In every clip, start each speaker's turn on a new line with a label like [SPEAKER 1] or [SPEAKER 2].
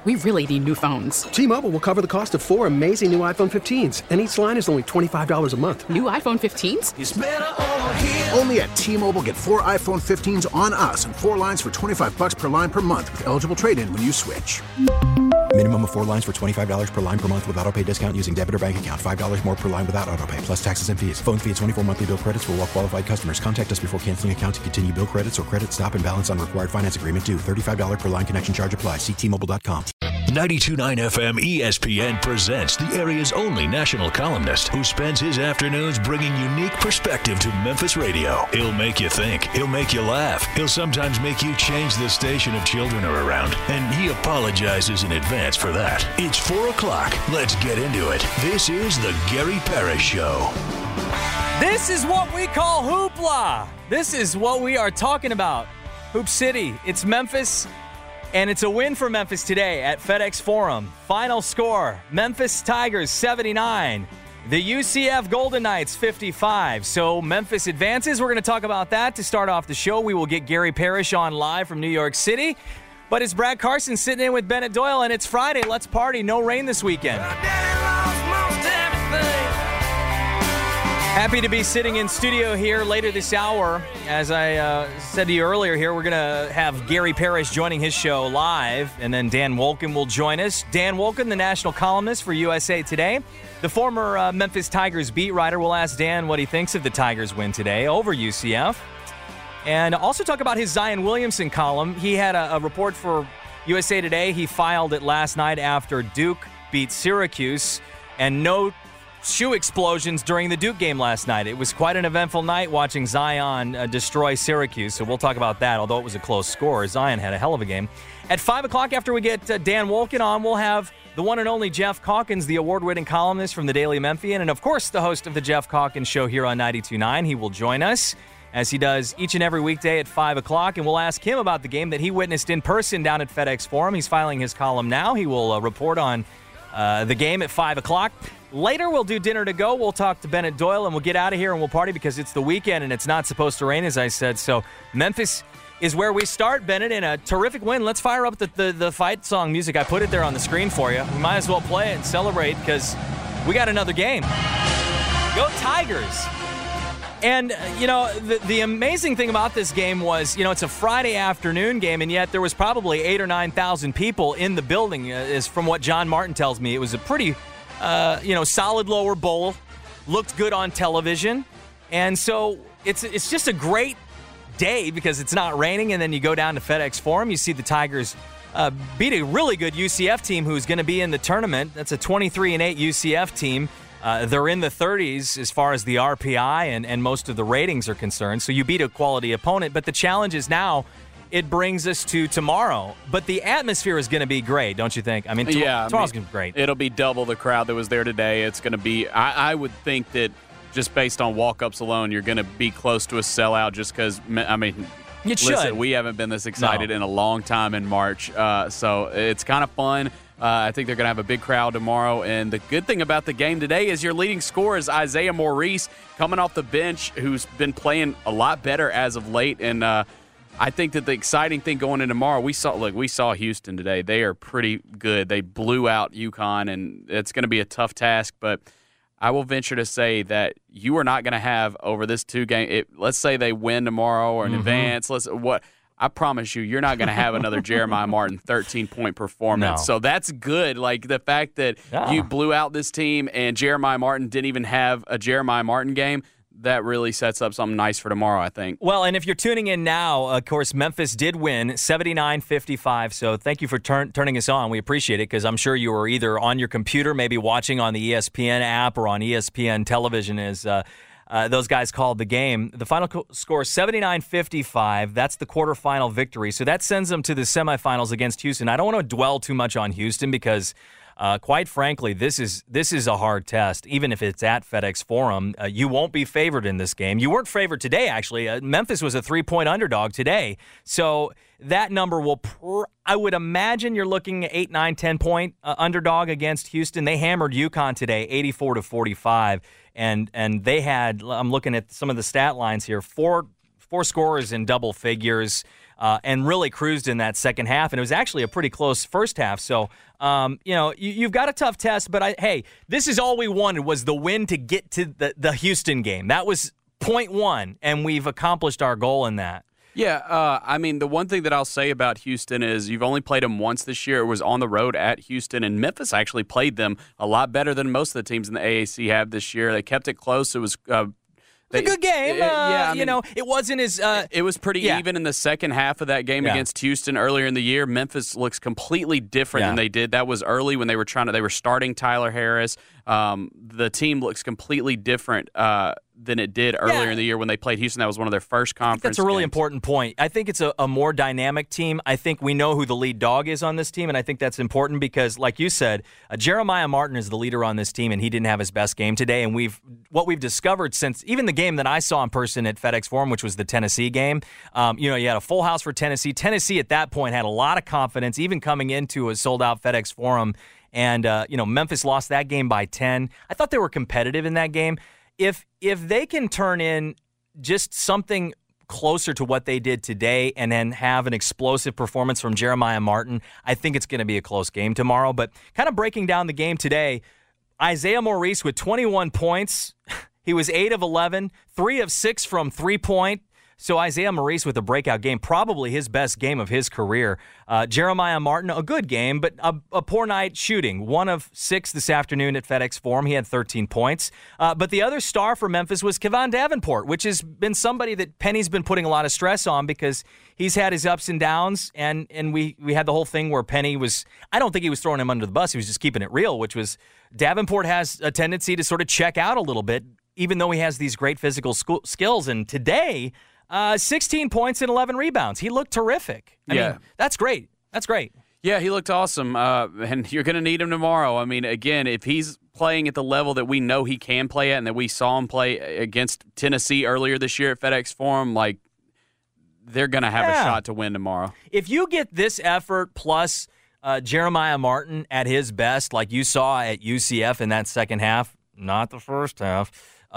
[SPEAKER 1] We really need new phones.
[SPEAKER 2] T-Mobile will cover the cost of 4 amazing new iPhone 15s, and each line is only $25 a month.
[SPEAKER 1] New iPhone 15s?
[SPEAKER 3] It's better over here.
[SPEAKER 4] Only at T-Mobile, get 4 iPhone 15s on us and 4 lines for $25 per line per month with eligible trade-in when you switch.
[SPEAKER 5] Minimum of 4 lines for $25 per line per month with autopay discount using debit or bank account. $5 more per line without autopay, plus taxes and fees. Phone fee at 24 monthly bill credits for well-qualified customers. Contact us before canceling account to continue bill credits or credit stop and balance on required finance agreement due. $35 per line connection charge applies. See T-Mobile.com.
[SPEAKER 6] 92.9 FM ESPN presents the area's only national columnist who spends his afternoons bringing unique perspective to Memphis radio. He'll make you think. He'll make you laugh. He'll sometimes make you change the station if children are around. And he apologizes in advance for that. It's 4 o'clock. Let's get into it. This is the Gary Parrish Show.
[SPEAKER 7] This is what we call hoopla. This is what we are talking about. Hoop City. It's Memphis. And it's a win for Memphis today at FedEx Forum. Final score, Memphis Tigers 79, the UCF Golden Knights 55. So Memphis advances. We're going to talk about that to start off the show. We will get Gary Parrish on live from New York City. But it's Brad Carson sitting in with Bennett Doyle, and it's Friday. Let's party. No rain this weekend. Happy to be sitting in studio here later this hour. As I said to you earlier here, we're going to have Gary Parrish joining his show live, and then Dan Wolken will join us. Dan Wolken, the national columnist for USA Today. The former Memphis Tigers beat writer. Will ask Dan what he thinks of the Tigers win today over UCF. And also talk about his Zion Williamson column. He had a report for USA Today. He filed it last night after Duke beat Syracuse, and no shoe explosions during the Duke game last night. It was quite an eventful night watching Zion destroy Syracuse, so we'll talk about that, although it was a close score. Zion had a hell of a game. At 5 o'clock, after we get Dan Wolken on, we'll have the one and only Jeff Calkins, the award-winning columnist from the Daily Memphian, and of course the host of the Jeff Calkins Show here on 92.9. He will join us, as he does each and every weekday at 5 o'clock, and we'll ask him about the game that he witnessed in person down at FedEx Forum. He's filing his column now. He will report on the game at 5 o'clock. Later, we'll do dinner to go. We'll talk to Bennett Doyle, and we'll get out of here, and we'll party because it's the weekend, and it's not supposed to rain, as I said. So Memphis is where we start, Bennett, in a terrific win. Let's fire up the fight song music. I put it there on the screen for you. We might as well play it and celebrate because we got another game. Go Tigers! And, the amazing thing about this game was, it's a Friday afternoon game, and yet there was probably 8,000 or 9,000 people in the building, is from what John Martin tells me. It was a pretty, solid lower bowl, looked good on television. And so it's just a great day because it's not raining, and then you go down to FedEx Forum, you see the Tigers beat a really good UCF team who's going to be in the tournament. That's a 23-8 UCF team. They're in the 30s as far as the RPI and most of the ratings are concerned. So you beat a quality opponent. But the challenge is now it brings us to tomorrow. But the atmosphere is going to be great, don't you think? Tomorrow's going to be great.
[SPEAKER 8] It'll be double the crowd that was there today. It's going to be – I would think that just based on walk-ups alone, you're going to be close to a sellout just because –
[SPEAKER 7] Listen,
[SPEAKER 8] we haven't been this excited in a long time in March. So it's kind of fun. I think they're going to have a big crowd tomorrow. And the good thing about the game today is your leading scorer is Isaiah Maurice coming off the bench, who's been playing a lot better as of late. And I think that the exciting thing going into tomorrow, we saw Houston today. They are pretty good. They blew out UConn, and it's going to be a tough task. But I will venture to say that you are not going to have over this 2 game. Let's say they win tomorrow or in advance. I promise you're not going to have another Jeremiah Martin 13-point performance.
[SPEAKER 7] No.
[SPEAKER 8] So that's good. Like the fact that you blew out this team and Jeremiah Martin didn't even have a Jeremiah Martin game, that really sets up something nice for tomorrow, I think.
[SPEAKER 7] Well, and if you're tuning in now, of course, Memphis did win 79-55. So thank you for turning us on. We appreciate it because I'm sure you were either on your computer, maybe watching on the ESPN app or on ESPN television as those guys called the game. The final score, 79-55. That's the quarterfinal victory. So that sends them to the semifinals against Houston. I don't want to dwell too much on Houston because, quite frankly, this is a hard test. Even if it's at FedEx Forum, you won't be favored in this game. You weren't favored today, actually. Memphis was a 3-point underdog today. So that number will I would imagine you're looking at 8, 9, 10-point underdog against Houston. They hammered UConn today, 84-45. And they had, I'm looking at some of the stat lines here, four scorers in double figures. and really cruised in that second half. And it was actually a pretty close first half. So, you've got a tough test. But, hey, this is all we wanted was the win to get to the Houston game. That was point one, and we've accomplished our goal in that.
[SPEAKER 8] Yeah, the one thing that I'll say about Houston is you've only played them once this year. It was on the road at Houston, and Memphis actually played them a lot better than most of the teams in the AAC have this year. They kept it close. It was
[SPEAKER 7] a good game. It wasn't as
[SPEAKER 8] it was pretty even in the second half of that game against Houston earlier in the year. Memphis looks completely different than they did. That was early when they were starting Tyler Harris. The team looks completely different than it did earlier in the year when they played Houston. That was one of their first conference
[SPEAKER 7] That's a really
[SPEAKER 8] games.
[SPEAKER 7] important point. I think it's a more dynamic team. I think we know who the lead dog is on this team, and I think that's important because, like you said, Jeremiah Martin is the leader on this team, and he didn't have his best game today. And what we've discovered since even the game that I saw in person at FedEx Forum, which was the Tennessee game, you had a full house for Tennessee. Tennessee at that point had a lot of confidence, even coming into a sold-out FedEx Forum. And, Memphis lost that game by 10. I thought they were competitive in that game. If they can turn in just something closer to what they did today and then have an explosive performance from Jeremiah Martin, I think it's going to be a close game tomorrow. But kind of breaking down the game today, Isaiah Maurice with 21 points. He was 8 of 11, 3 of 6 from three-point. So Isaiah Maurice with a breakout game, probably his best game of his career. Jeremiah Martin, a good game, but a poor night shooting. 1 of 6 this afternoon at FedEx Forum. He had 13 points. But the other star for Memphis was Kevon Davenport, which has been somebody that Penny's been putting a lot of stress on because he's had his ups and downs. And we had the whole thing where Penny was, I don't think he was throwing him under the bus. He was just keeping it real, which was Davenport has a tendency to sort of check out a little bit, even though he has these great physical skills. And today, 16 points and 11 rebounds. He looked terrific. I mean, that's great. That's great.
[SPEAKER 8] Yeah, he looked awesome, and you're going to need him tomorrow. I mean, again, if he's playing at the level that we know he can play at and that we saw him play against Tennessee earlier this year at FedEx Forum, they're going to have a shot to win tomorrow. If
[SPEAKER 7] you get this effort plus Jeremiah Martin at his best, like you saw at UCF in that second half, not the first half,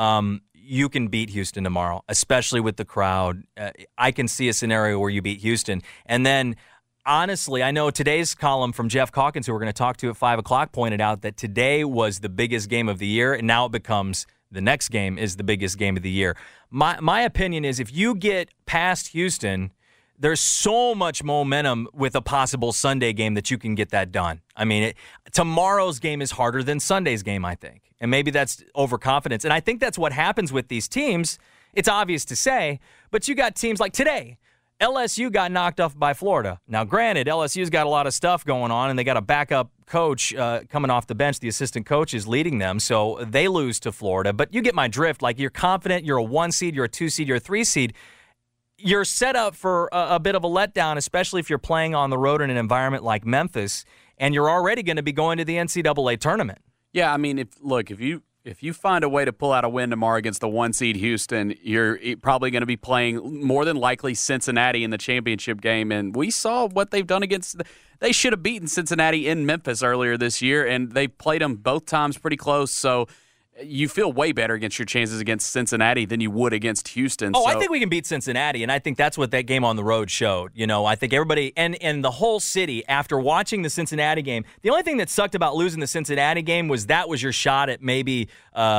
[SPEAKER 7] you can beat Houston tomorrow, especially with the crowd. I can see a scenario where you beat Houston. And then, honestly, I know today's column from Jeff Calkins, who we're going to talk to at 5 o'clock, pointed out that today was the biggest game of the year, and now it becomes the next game is the biggest game of the year. My opinion is if you get past Houston, there's so much momentum with a possible Sunday game that you can get that done. I mean, tomorrow's game is harder than Sunday's game, I think. And maybe that's overconfidence. And I think that's what happens with these teams. It's obvious to say, but you got teams like today. LSU got knocked off by Florida. Now, granted, LSU's got a lot of stuff going on, and they got a backup coach coming off the bench. The assistant coach is leading them, so they lose to Florida. But you get my drift. You're confident, you're a 1 seed, you're a 2 seed, you're a 3 seed. You're set up for a bit of a letdown, especially if you're playing on the road in an environment like Memphis, and you're already going to be going to the NCAA tournament.
[SPEAKER 8] Yeah, I mean, if you find a way to pull out a win tomorrow against the 1 seed Houston, you're probably going to be playing more than likely Cincinnati in the championship game. And we saw what they've done against they should have beaten Cincinnati in Memphis earlier this year, and they played them both times pretty close. So you feel way better against your chances against Cincinnati than you would against Houston.
[SPEAKER 7] I think we can beat Cincinnati, and I think that's what that game on the road showed. I think everybody and the whole city, after watching the Cincinnati game, the only thing that sucked about losing the Cincinnati game was that was your shot at maybe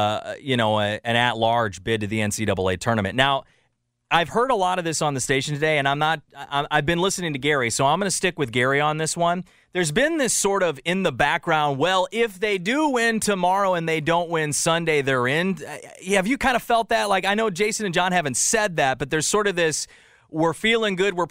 [SPEAKER 7] an at-large bid to the NCAA tournament. Now, I've heard a lot of this on the station today, and I've been listening to Gary, so I'm going to stick with Gary on this one. There's been this sort of in the background, well, if they do win tomorrow and they don't win Sunday, they're in. Have you kind of felt that? I know Jason and John haven't said that, but there's sort of this, we're feeling good, we're not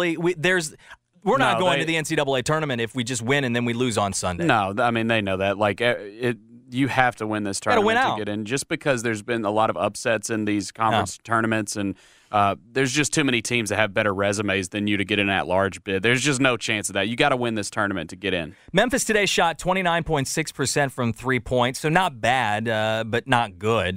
[SPEAKER 7] going to the NCAA tournament if we just win and then we lose on Sunday.
[SPEAKER 8] No, I mean, they know that. You have to win this tournament to get in, just because there's been a lot of upsets in these conference tournaments, and there's just too many teams that have better resumes than you to get an at-large bid. There's just no chance of that. You got to win this tournament to get in.
[SPEAKER 7] Memphis today shot 29.6% from 3 points, so not bad, but not good.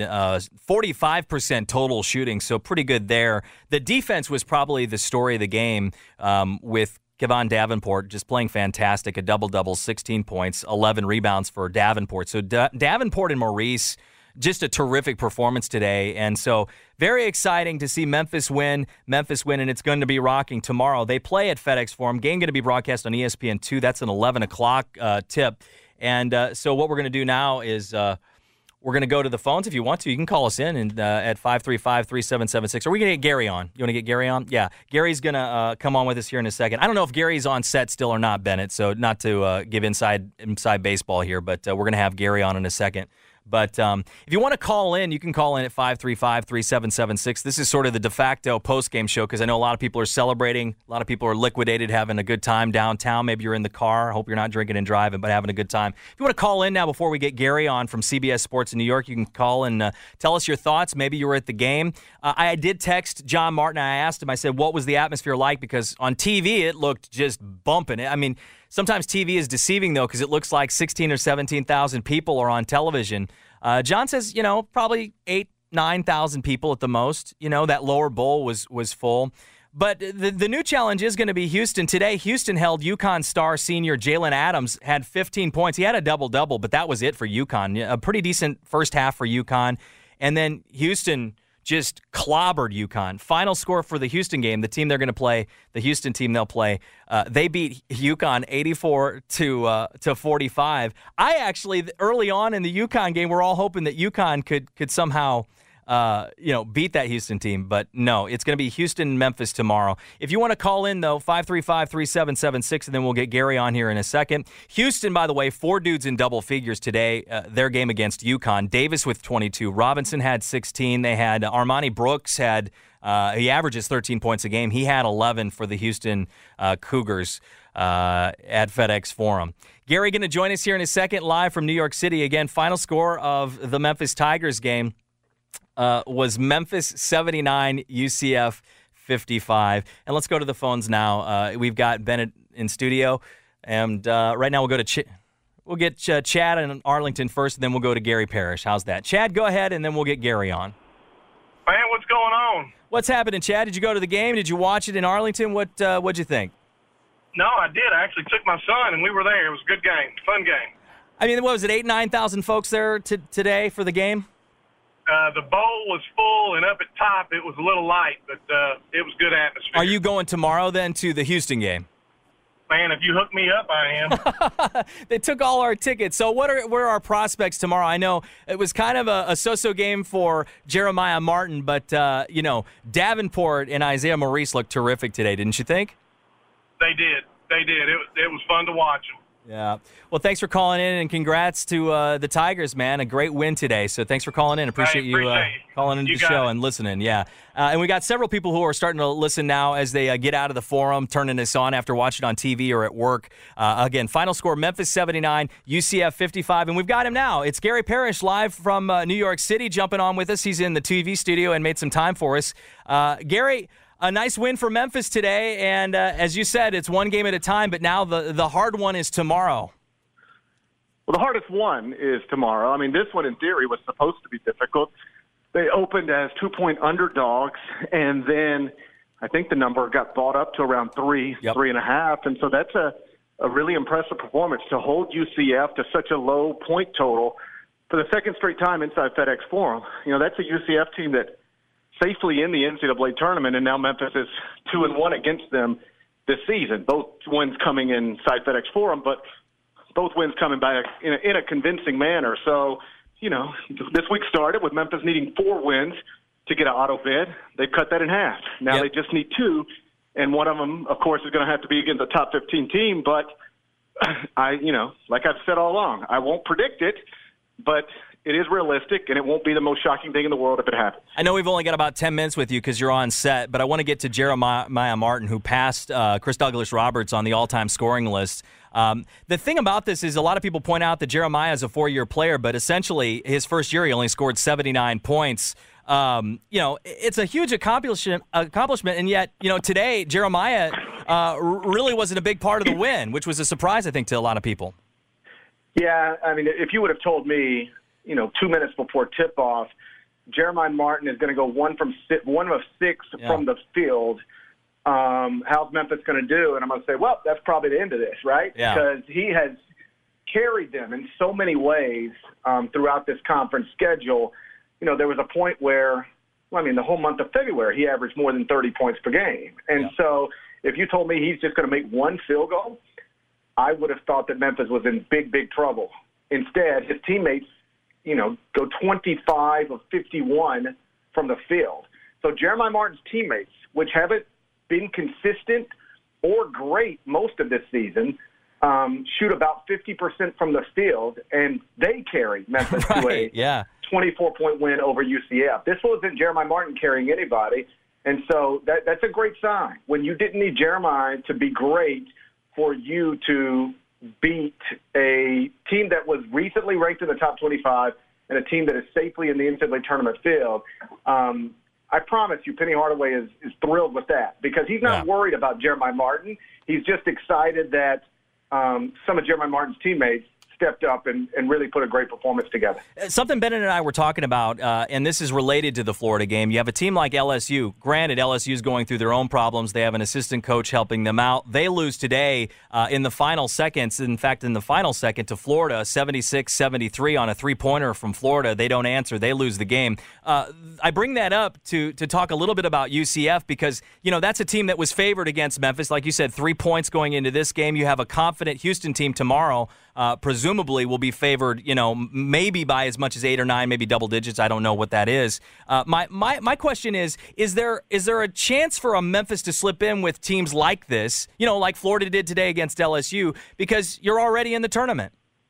[SPEAKER 7] 45% total shooting, so pretty good there. The defense was probably the story of the game with Kevon Davenport just playing fantastic, a double-double, 16 points, 11 rebounds for Davenport. So Davenport and Maurice just a terrific performance today. And so very exciting to see Memphis win, and it's going to be rocking tomorrow. They play at FedEx Forum. Game going to be broadcast on ESPN2. That's an 11 o'clock tip. And so what we're going to do now is we're going to go to the phones. If you want to, you can call us in and at 535-3776. Are we going to get Gary on? You want to get Gary on? Yeah. Gary's going to come on with us here in a second. I don't know if Gary's on set still or not, Bennett, so not to give inside baseball here, but we're going to have Gary on in a second. But if you want to call in, you can call in at 535-3776. This is sort of the de facto post-game show because I know a lot of people are celebrating. A lot of people are liquidated, having a good time downtown. Maybe you're in the car. I hope you're not drinking and driving, but having a good time. If you want to call in now before we get Gary on from CBS Sports in New York, you can call and tell us your thoughts. Maybe you were at the game. I did text John Martin. I asked him, I said, what was the atmosphere like? Because on TV, it looked just bumping. I mean, sometimes TV is deceiving, though, because it looks like 16,000 or 17,000 people are on television. John says, probably 8,000, 9,000 people at the most. That lower bowl was full. But the new challenge is going to be Houston. Today, Houston held UConn star senior Jalen Adams, had 15 points. He had a double-double, but that was it for UConn. A pretty decent first half for UConn. And then Houston just clobbered UConn. Final score for the Houston game, the team they're going to play, the Houston team they'll play, they beat UConn 84 to 45. I actually, early on in the UConn game, we're all hoping that UConn could somehow beat that Houston team. But no, it's going to be Houston-Memphis tomorrow. If you want to call in, though, 535-3776, and then we'll get Gary on here in a second. Houston, by the way, 4 dudes in double figures today, their game against UConn. Davis with 22. Robinson had 16. They had Armani Brooks had he averages 13 points a game. He had 11 for the Houston Cougars at FedEx Forum. Gary going to join us here in a second, live from New York City. Again, final score of the Memphis Tigers game was Memphis 79, UCF 55. And let's go to the phones now. We've got Bennett in studio, and right now we'll go to we'll get Chad in Arlington first, and then we'll go to Gary Parrish. How's that? Chad, go ahead, and then we'll get Gary on.
[SPEAKER 3] Man, what's going on?
[SPEAKER 7] What's happening, Chad? Did you go to the game? Did you watch it in Arlington? What'd you think?
[SPEAKER 3] No, I did. I actually took my son, and we were there. It was a good game, fun game.
[SPEAKER 7] I mean, what was it, 8,000, 9,000 folks there today for the game?
[SPEAKER 3] The bowl was full, and up at top it was a little light, but it was good atmosphere.
[SPEAKER 7] Are you going tomorrow then to the Houston game?
[SPEAKER 3] Man, if you hook me up, I am.
[SPEAKER 7] They took all our tickets. So where are our prospects tomorrow? I know it was kind of a so-so game for Jeremiah Martin, but, Davenport and Isaiah Maurice looked terrific today, didn't you think?
[SPEAKER 3] They did. It was fun to watch them.
[SPEAKER 7] Yeah. Well, thanks for calling in, and congrats to the Tigers, man. A great win today. So thanks for calling in. Appreciate you calling into the show and listening. Yeah. And we got several people who are starting to listen now as they get out of the forum, turning this on after watching on TV or at work. Again, final score, Memphis 79, UCF 55. And we've got him now. It's Gary Parrish live from New York City jumping on with us. He's in the TV studio and made some time for us. Gary, a nice win for Memphis today, and as you said, it's one game at a time, but now the hard one is tomorrow.
[SPEAKER 9] Well, the hardest one is tomorrow. I mean, this one, in theory, was supposed to be difficult. They opened as 2-point underdogs, and then I think the number got bought up to around 3.5, and so that's a really impressive performance to hold UCF to such a low point total for the second straight time inside FedEx Forum. That's a UCF team that safely in the NCAA tournament, and now Memphis is 2-1 against them this season. Both wins coming inside FedEx Forum, but both wins coming back in a convincing manner. So, this week started with Memphis needing 4 wins to get an auto bid. They've cut that in half. Now They just need 2, and one of them, of course, is going to have to be against a top 15 team. But like I've said all along, I won't predict it, but it is realistic, and it won't be the most shocking thing in the world if it happens.
[SPEAKER 7] I know we've only got about 10 minutes with you because you're on set, but I want to get to Jeremiah Martin, who passed Chris Douglas-Roberts on the all-time scoring list. The thing about this is a lot of people point out that Jeremiah is a 4-year player, but essentially his first year he only scored 79 points. It's a huge accomplishment, and yet, today Jeremiah really wasn't a big part of the win, which was a surprise, I think, to a lot of people.
[SPEAKER 9] Yeah, I mean, if you would have told me 2 minutes before tip-off, Jeremiah Martin is going to go 1 of 6 from the field. How's Memphis going to do? And I'm going to say, well, that's probably the end of this, right?
[SPEAKER 7] Yeah.
[SPEAKER 9] Because he has carried them in so many ways throughout this conference schedule. You know, there was a point where, the whole month of February, he averaged more than 30 points per game. And so if you told me he's just going to make one field goal, I would have thought that Memphis was in big, big trouble. Instead, his teammates, go 25 of 51 from the field. So Jeremiah Martin's teammates, which haven't been consistent or great most of this season, shoot about 50% from the field, and they carry Memphis to a 24-point win over UCF. This wasn't Jeremiah Martin carrying anybody, and so that's a great sign. When you didn't need Jeremiah to be great for you to beat a team that was recently ranked in the top 25 and a team that is safely in the NCAA tournament field, I promise you Penny Hardaway is thrilled with that because he's not worried about Jeremiah Martin. He's just excited that some of Jeremiah Martin's teammates stepped up and really put a great performance together.
[SPEAKER 7] Something Bennett and I were talking about, and this is related to the Florida game. You have a team like LSU. Granted, LSU is going through their own problems. They have an assistant coach helping them out. They lose today in the final seconds. In fact, in the final second to Florida, 76-73 on a three-pointer from Florida. They don't answer. They lose the game. I bring that up to talk a little bit about UCF because, that's a team that was favored against Memphis. Like you said, 3 points going into this game. You have a confident Houston team tomorrow. Presumably will be favored, maybe by as much as 8 or 9, maybe double digits. I don't know what that is. My question is there a chance for a Memphis to slip in with teams like this, like Florida did today against LSU, because you're already in the tournament?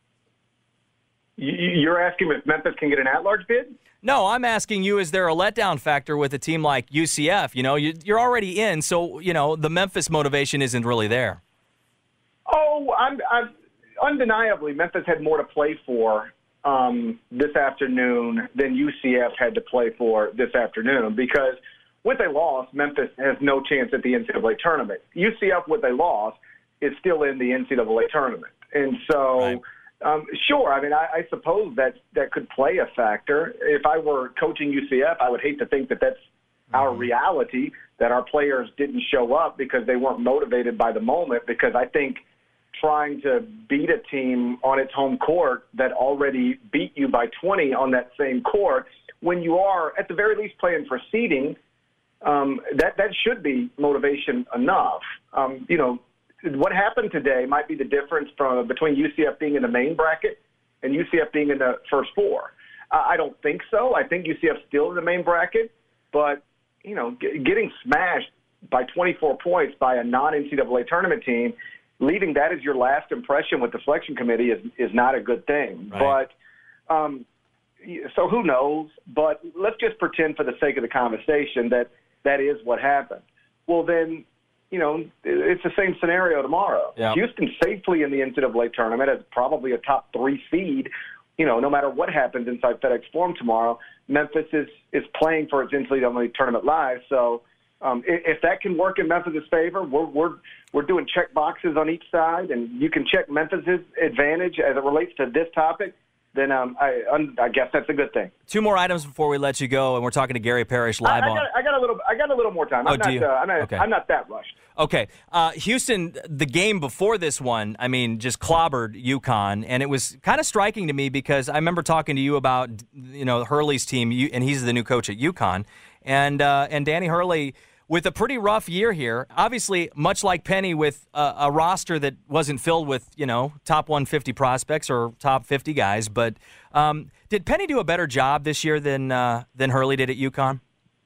[SPEAKER 9] You're asking if Memphis can get an at-large bid?
[SPEAKER 7] No, I'm asking you, is there a letdown factor with a team like UCF? You're already in, so, the Memphis motivation isn't really there.
[SPEAKER 9] Oh, I'm undeniably, Memphis had more to play for this afternoon than UCF had to play for this afternoon because with a loss, Memphis has no chance at the NCAA tournament. UCF, with a loss, is still in the NCAA tournament. And so, sure, I suppose that could play a factor. If I were coaching UCF, I would hate to think that that's our reality, that our players didn't show up because they weren't motivated by the moment, because I think trying to beat a team on its home court that already beat you by 20 on that same court, when you are at the very least playing for seeding, that should be motivation enough. What happened today might be the difference between UCF being in the main bracket and UCF being in the first four. I don't think so. I think UCF's still in the main bracket, but getting smashed by 24 points by a non-NCAA tournament team, leaving that as your last impression with the selection committee is not a good thing. Right. But so who knows? But let's just pretend for the sake of the conversation that is what happened. Well, then, it's the same scenario tomorrow. Yeah. Houston's safely in the NCAA tournament as probably a top 3 seed. No matter what happens inside FedEx Forum tomorrow, Memphis is playing for its NCAA tournament live. So if that can work in Memphis' favor, we're doing check boxes on each side, and you can check Memphis' advantage as it relates to this topic, then I guess that's a good thing. 2
[SPEAKER 7] more items before we let you go, and we're talking to Gary Parrish live on.
[SPEAKER 9] I got a little more time. I'm not that rushed.
[SPEAKER 7] Okay. Houston, the game before this one, just clobbered UConn, and it was kind of striking to me because I remember talking to you about, Hurley's team, and he's the new coach at UConn, and Danny Hurley, with a pretty rough year here, obviously much like Penny with a roster that wasn't filled with, top 150 prospects or top 50 guys. But did Penny do a better job this year than Hurley did at UConn?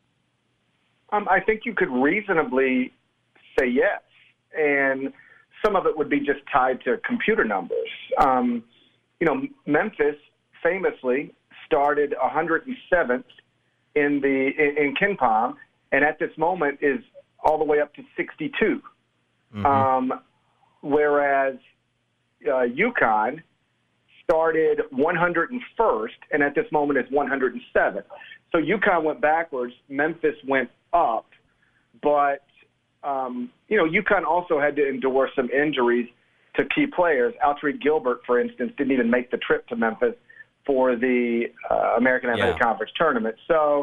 [SPEAKER 9] I think you could reasonably say yes. And some of it would be just tied to computer numbers. Memphis famously started 107th in KenPom, and at this moment is all the way up to 62. Whereas UConn started 101st, and at this moment is 107th. So UConn went backwards, Memphis went up, but UConn also had to endure some injuries to key players. Altreed Gilbert, for instance, didn't even make the trip to Memphis for the American Athletic Conference tournament. So,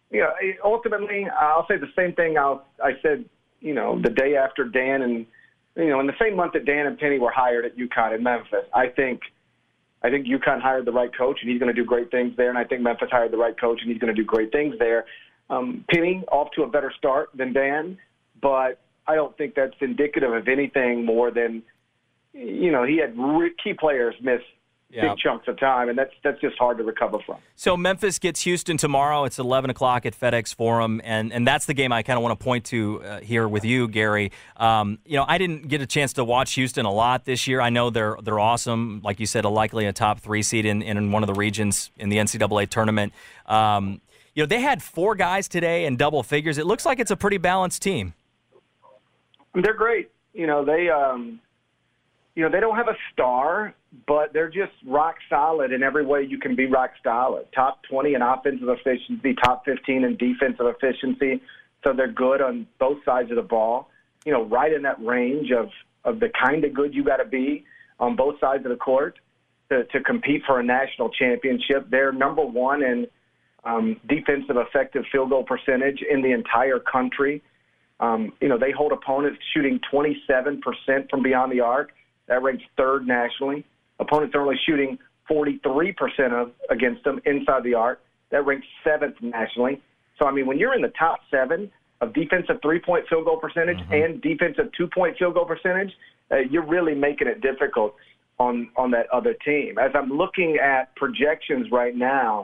[SPEAKER 9] ultimately, I'll say the same thing I said, the day after Dan and in the same month that Dan and Penny were hired at UConn in Memphis, I think UConn hired the right coach, and he's going to do great things there, and I think Memphis hired the right coach, and he's going to do great things there. Penny off to a better start than Dan, but I don't think that's indicative of anything more than, he had key players miss big chunks of time, and that's just hard to recover from.
[SPEAKER 7] So Memphis gets Houston tomorrow. It's 11 o'clock at FedEx Forum, and that's the game I kind of want to point to here with you, Gary. I didn't get a chance to watch Houston a lot this year. I know they're awesome. Like you said, likely a top 3 seed in one of the regions in the NCAA tournament. They had 4 guys today in double figures. It looks like it's a pretty balanced team.
[SPEAKER 9] They're great. They don't have a star, but they're just rock solid in every way you can be rock solid. Top 20 in offensive efficiency, top 15 in defensive efficiency. So they're good on both sides of the ball. Right in that range of the kind of good you got to be on both sides of the court to compete for a national championship. They're number 1 in defensive effective field goal percentage in the entire country. They hold opponents shooting 27% from beyond the arc. That ranks 3rd nationally. Opponents are only shooting 43% against them inside the arc. That ranks 7th nationally. So, when you're in the top 7 of defensive 3-point field goal percentage and defensive 2-point field goal percentage, you're really making it difficult on that other team. As I'm looking at projections right now,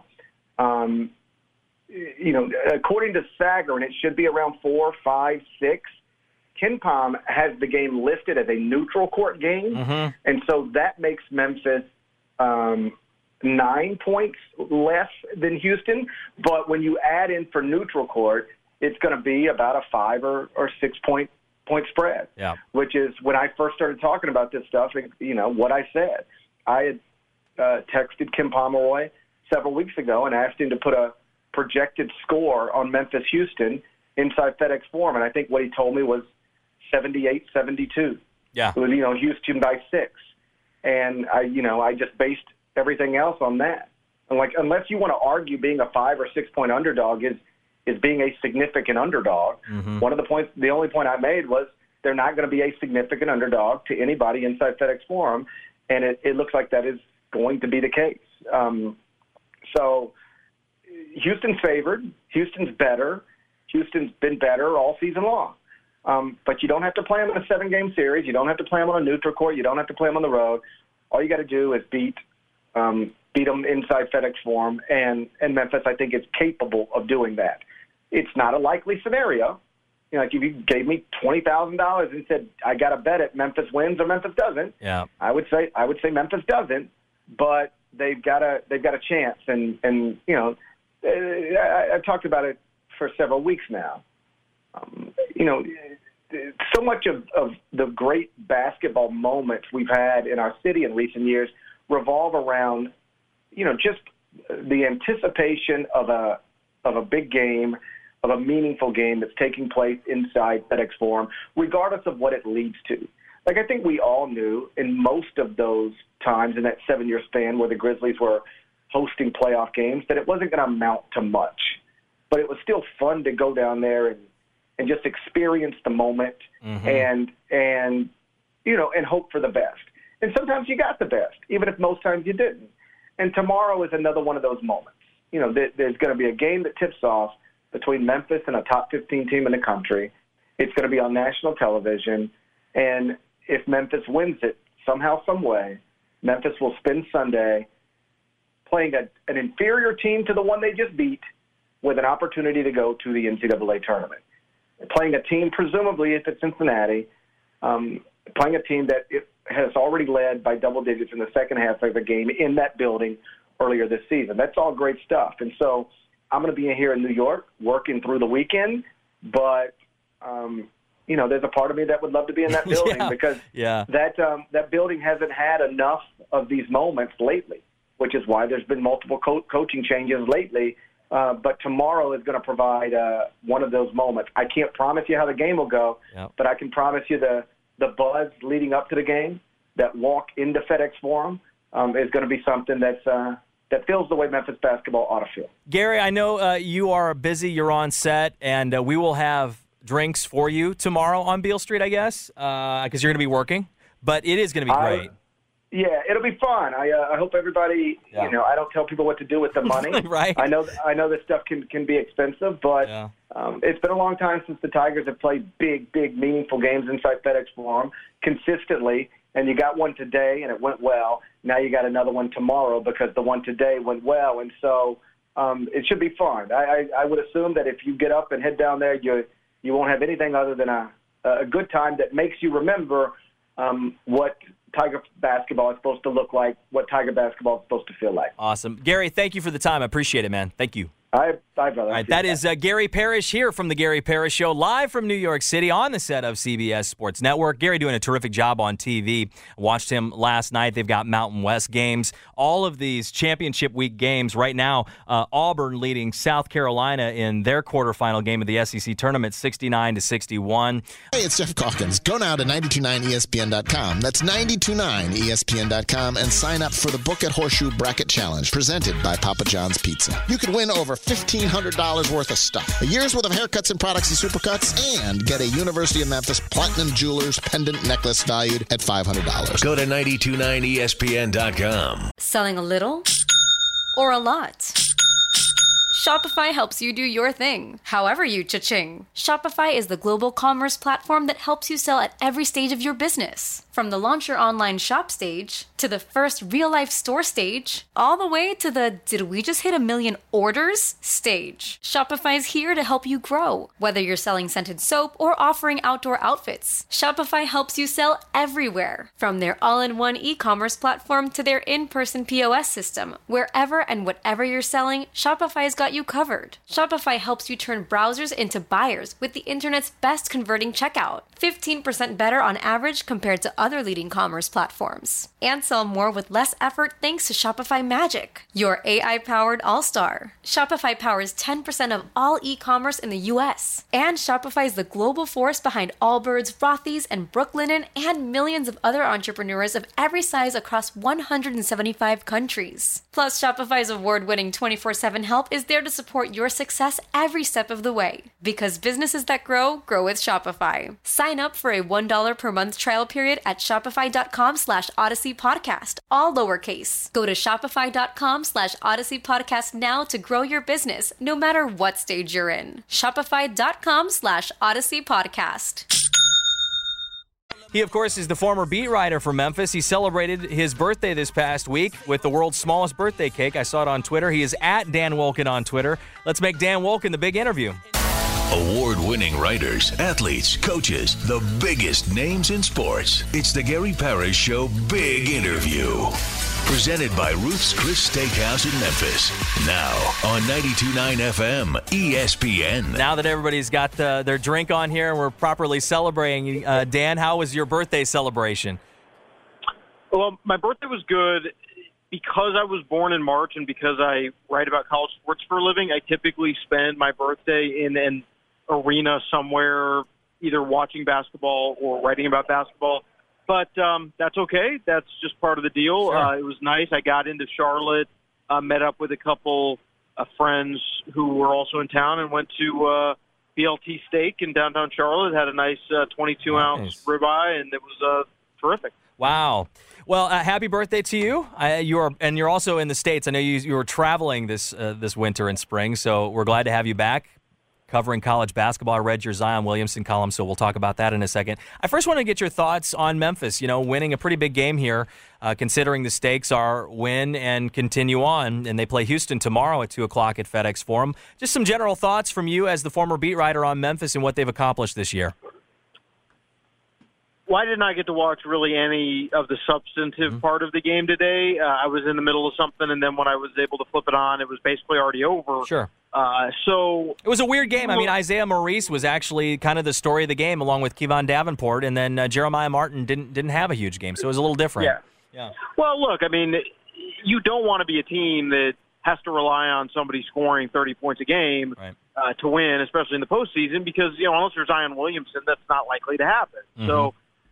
[SPEAKER 9] according to Sager, and it should be around 4, 5, 6, KenPom has the game listed as a neutral court game, and so that makes Memphis 9 points less than Houston. But when you add in for neutral court, it's going to be about a 5 or 6 point spread, which is when I first started talking about this stuff, what I said. I had texted Ken Pomeroy several weeks ago and asked him to put a projected score on Memphis-Houston inside FedEx Forum, and I think what he told me was 78-72.
[SPEAKER 7] Yeah.
[SPEAKER 9] It was, Houston by 6. And I just based everything else on that. And unless you want to argue being a 5 or 6 point underdog is being a significant underdog, the only point I made was they're not going to be a significant underdog to anybody inside FedEx Forum, and it looks like that is going to be the case. So Houston's favored. Houston's better. Houston's been better all season long. But you don't have to play them in a 7-game series. You don't have to play them on a neutral court. You don't have to play them on the road. All you got to do is beat them inside FedEx Forum, and Memphis, I think, is capable of doing that. It's not a likely scenario. If you gave me $20,000 and said I got to bet it Memphis wins or Memphis doesn't, I would say Memphis doesn't, but they've got a chance. And I've talked about it for several weeks now. So much of the great basketball moments we've had in our city in recent years revolve around, just the anticipation of a big game, of a meaningful game that's taking place inside FedEx Forum, regardless of what it leads to. I think we all knew in most of those times in that 7-year span where the Grizzlies were hosting playoff games that it wasn't going to amount to much. But it was still fun to go down there and just experience the moment and hope for the best. And sometimes you got the best, even if most times you didn't. And tomorrow is another one of those moments. There's going to be a game that tips off between Memphis and a top 15 team in the country. It's going to be on national television. And if Memphis wins it somehow, some way, Memphis will spend Sunday playing an inferior team to the one they just beat with an opportunity to go to the NCAA tournament. Playing a team, presumably if it's Cincinnati, playing a team that it has already led by double digits in the second half of the game in that building earlier this season. That's all great stuff. And so I'm going to be here in New York working through the weekend, but there's a part of me that would love to be in that building because that building hasn't had enough of these moments lately, which is why there's been multiple coaching changes lately. But tomorrow is going to provide one of those moments. I can't promise you how the game will go, but I can promise you the buzz leading up to the game, that walk into FedEx Forum, is going to be something that feels the way Memphis basketball ought to feel.
[SPEAKER 7] Gary, I know you are busy. You're on set, and we will have drinks for you tomorrow on Beale Street, I guess, because you're going to be working. But it is going to be great.
[SPEAKER 10] Yeah, it'll be fun. I hope everybody, I don't tell people what to do with the money.
[SPEAKER 7] Right.
[SPEAKER 10] I know this stuff can be expensive, but it's been a long time since the Tigers have played big, meaningful games inside FedEx Forum consistently. And you got one today, and it went well. Now you got another one tomorrow because the one today went well. And so it should be fun. I would assume that if you get up and head down there, you won't have anything other than a good time that makes you remember what Tiger basketball is supposed to look like, what Tiger basketball is supposed to feel like.
[SPEAKER 7] Awesome. Gary, thank you for the time. I appreciate it, man. Thank you.
[SPEAKER 10] Bye, brother.
[SPEAKER 7] All right, that is Gary Parrish here from the Gary Parrish Show, live from New York City on the set of CBS Sports Network. Gary doing a terrific job on TV. Watched him last night. They've got Mountain West games. All of these championship week games right now, Auburn leading South Carolina in their quarterfinal game of the SEC tournament, 69-61.
[SPEAKER 11] Hey, it's Jeff Calkins. Go now to 929ESPN.com. That's 929ESPN.com and sign up for the Book at Horseshoe Bracket Challenge presented by Papa John's Pizza. You could win over $1,500 worth of stuff, a year's worth of haircuts and products and supercuts, and get a University of Memphis Platinum Jewelers pendant necklace valued at $500.
[SPEAKER 6] Go to 929ESPN.com.
[SPEAKER 12] Selling a little or a lot? Shopify helps you do your thing, however you cha-ching. Shopify is the global commerce platform that helps you sell at every stage of your business. From the launch your online shop stage, to the first real-life store stage, all the way to the did we just hit 1 million orders stage. Shopify's here to help you grow. Whether you're selling scented soap or offering outdoor outfits, Shopify helps you sell everywhere. From their all-in-one e-commerce platform to their in-person POS system, wherever and whatever you're selling, Shopify's got you covered. Shopify helps you turn browsers into buyers with the internet's best converting checkout. 15% better on average compared to other leading commerce platforms. And sell more with less effort thanks to Shopify Magic, your AI-powered all-star. Shopify powers 10% of all e-commerce in the U.S. And Shopify is the global force behind Allbirds, Rothy's, and Brooklinen, and millions of other entrepreneurs of every size across 175 countries. Plus, Shopify's award-winning 24/7 help is there to support your success every step of the way. Because businesses that grow with Shopify. Sign up for a $1 per month trial period at shopify.com/Odyssey Podcast, all lowercase. Go to shopify.com/Odyssey Podcast now to grow your business, no matter what stage you're in. Shopify.com/Odyssey Podcast.
[SPEAKER 7] He, of course, is the former beat writer for Memphis. He celebrated his birthday this past week with the world's smallest birthday cake. I saw it on Twitter. He is at Dan Wolken on Twitter. Let's make Dan Wolken the big interview.
[SPEAKER 6] Award-winning writers, athletes, coaches, the biggest names in sports. It's the Gary Parrish Show Big Interview. Presented by Ruth's Chris Steakhouse in Memphis. Now on 92.9 FM, ESPN.
[SPEAKER 7] Now that everybody's got their drink on here and we're properly celebrating, Dan, how was your birthday celebration?
[SPEAKER 13] Well, my birthday was good. Because I was born in March and because I write about college sports for a living, I typically spend my birthday in an arena somewhere, either watching basketball or writing about basketball. But that's okay. That's just part of the deal.
[SPEAKER 7] Sure.
[SPEAKER 13] It was nice. I got into Charlotte, met up with a couple of friends who were also in town and went to BLT Steak in downtown Charlotte. Had a nice 22-ounce ribeye, and it was terrific.
[SPEAKER 7] Wow. Well, happy birthday to you. You're also in the States. I know you were traveling this winter and spring, so we're glad to have you back covering college basketball. I read your Zion Williamson column, so we'll talk about that in a second. I first want to get your thoughts on Memphis, winning a pretty big game here, considering the stakes are win and continue on, and they play Houston tomorrow at 2 o'clock at FedEx Forum. Just some general thoughts from you as the former beat writer on Memphis and what they've accomplished this year.
[SPEAKER 13] Well, I did not get to watch really any of the substantive part of the game today. I was in the middle of something, and then when I was able to flip it on, it was basically already over.
[SPEAKER 7] Sure.
[SPEAKER 13] So
[SPEAKER 7] it was a weird game. I mean, Isaiah Maurice was actually kind of the story of the game, along with Kevon Davenport, and then Jeremiah Martin didn't have a huge game, so it was a little different.
[SPEAKER 13] Yeah. Well, look, I mean, you don't want to be a team that has to rely on somebody scoring 30 points a game to win, especially in the postseason, because unless you're Zion Williamson, that's not likely to happen. So.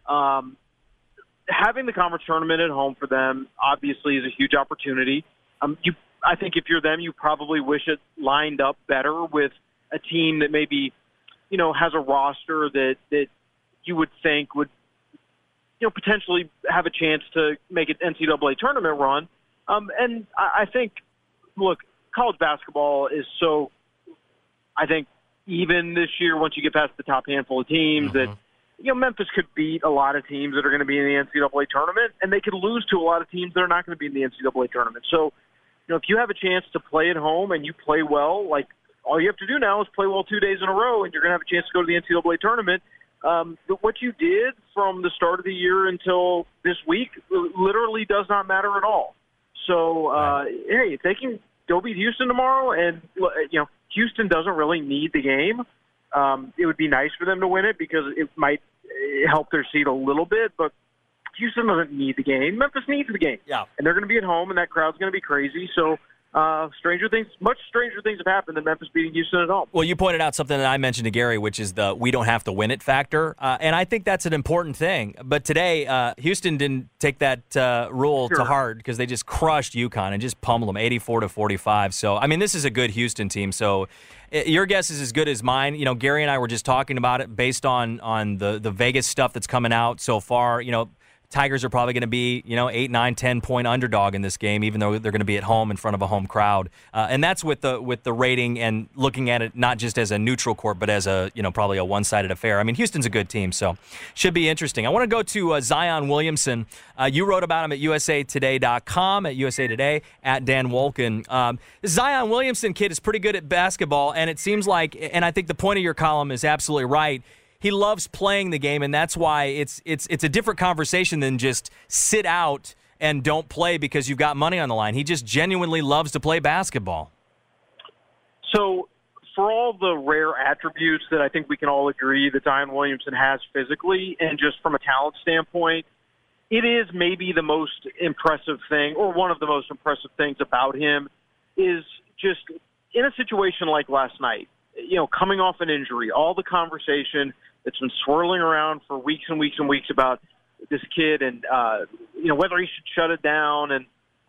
[SPEAKER 13] Having the conference tournament at home for them obviously is a huge opportunity. I think if you're them, you probably wish it lined up better with a team that maybe has a roster that you would think would, potentially have a chance to make an NCAA tournament run. And I think, look, college basketball is so, I think, even this year once you get past the top handful of teams that, Memphis could beat a lot of teams that are going to be in the NCAA tournament, and they could lose to a lot of teams that are not going to be in the NCAA tournament. So, if you have a chance to play at home and you play well, like all you have to do now is play well 2 days in a row, and you're going to have a chance to go to the NCAA tournament. What you did from the start of the year until this week literally does not matter at all. So, hey, if they can go beat Houston tomorrow, and Houston doesn't really need the game. It would be nice for them to win it because it might help their seed a little bit, but Houston doesn't need the game. Memphis needs the game.
[SPEAKER 7] Yeah.
[SPEAKER 13] And they're going to be at home, and that crowd's going to be crazy. So, much stranger things have happened than Memphis beating Houston at home.
[SPEAKER 7] Well, you pointed out something that I mentioned to Gary, which is the we don't have to win it factor. And I think that's an important thing. But today, Houston didn't take that rule to heart because they just crushed UConn and just pummeled them 84-45. So, I mean, this is a good Houston team. So your guess is as good as mine. Gary and I were just talking about it based on the Vegas stuff that's coming out so far. Tigers are probably going to be, 8, 9, 10-point underdog in this game, even though they're going to be at home in front of a home crowd. And that's with the rating and looking at it not just as a neutral court, but as a, probably a one-sided affair. I mean, Houston's a good team, so should be interesting. I want to go to Zion Williamson. You wrote about him at usatoday.com, at USA Today, at Dan Wolken. Zion Williamson kid is pretty good at basketball, and it seems like, and I think the point of your column is absolutely right, he loves playing the game, and that's why it's a different conversation than just sit out and don't play because you've got money on the line. He just genuinely loves to play basketball.
[SPEAKER 13] So for all the rare attributes that I think we can all agree that Zion Williamson has physically and just from a talent standpoint, it is maybe the most impressive thing, or one of the most impressive things about him, is just in a situation like last night, coming off an injury, all the conversation that's been swirling around for weeks and weeks and weeks about this kid and, whether he should shut it down. And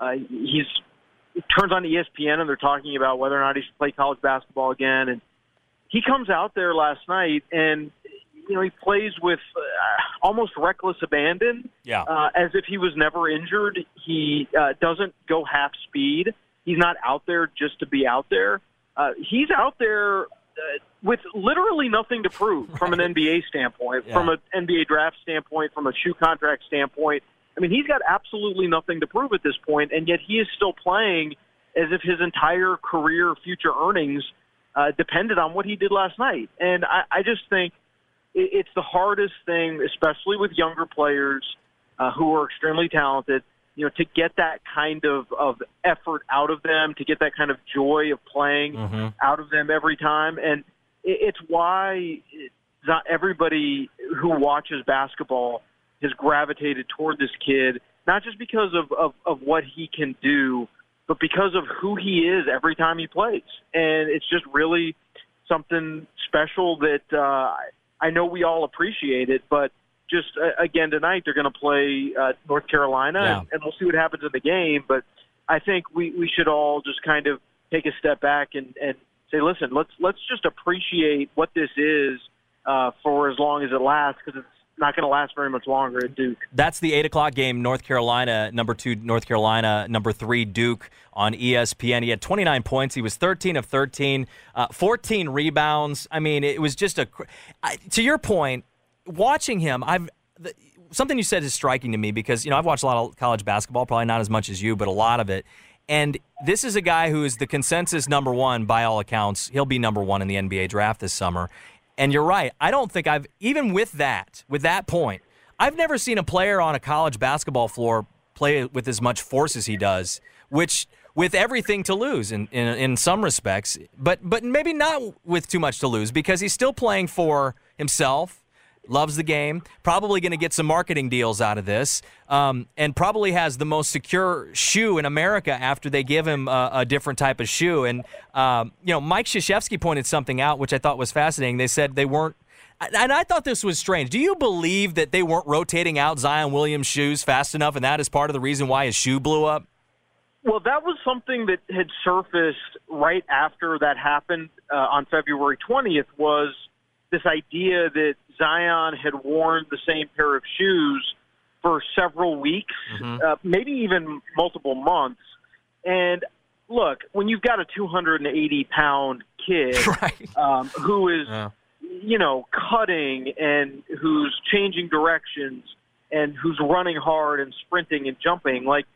[SPEAKER 13] he turns on ESPN and they're talking about whether or not he should play college basketball again. And he comes out there last night and, he plays with almost reckless abandon, as if he was never injured. He doesn't go half speed. He's not out there just to be out there. He's out there with literally nothing to prove from an NBA standpoint, from an NBA draft standpoint, from a shoe contract standpoint. I mean, he's got absolutely nothing to prove at this point, and yet he is still playing as if his entire career future earnings depended on what he did last night. And I just think it's the hardest thing, especially with younger players who are extremely talented, to get that kind of effort out of them, to get that kind of joy of playing out of them every time. And it's why not everybody who watches basketball has gravitated toward this kid, not just because of what he can do, but because of who he is every time he plays. And it's just really something special that I know we all appreciate it, but just again tonight they're going to play North Carolina, and we'll see what happens in the game. But I think we should all just kind of take a step back and say, listen, let's just appreciate what this is for as long as it lasts, because it's not going to last very much longer at Duke.
[SPEAKER 7] That's the 8 o'clock game, North Carolina, number 2, North Carolina, number 3, Duke on ESPN. He had 29 points. He was 13 of 13, 14 rebounds. I mean, it was just to your point, watching him, something you said is striking to me because, I've watched a lot of college basketball, probably not as much as you, but a lot of it. And this is a guy who is the consensus number 1 by all accounts. He'll be number 1 in the NBA draft this summer. And you're right. I don't think even with that point, I've never seen a player on a college basketball floor play with as much force as he does, which with everything to lose in some respects, but maybe not with too much to lose because he's still playing for himself. Loves the game, probably going to get some marketing deals out of this, and probably has the most secure shoe in America after they give him a different type of shoe. And, Mike Krzyzewski pointed something out, which I thought was fascinating. They said they weren't, and I thought this was strange. Do you believe that they weren't rotating out Zion Williams' shoes fast enough, and that is part of the reason why his shoe blew up?
[SPEAKER 13] Well, that was something that had surfaced right after that happened on February 20th was this idea that Zion had worn the same pair of shoes for several weeks, maybe even multiple months. And look, when you've got a 280-pound kid who is, cutting and who's changing directions and who's running hard and sprinting and jumping, like,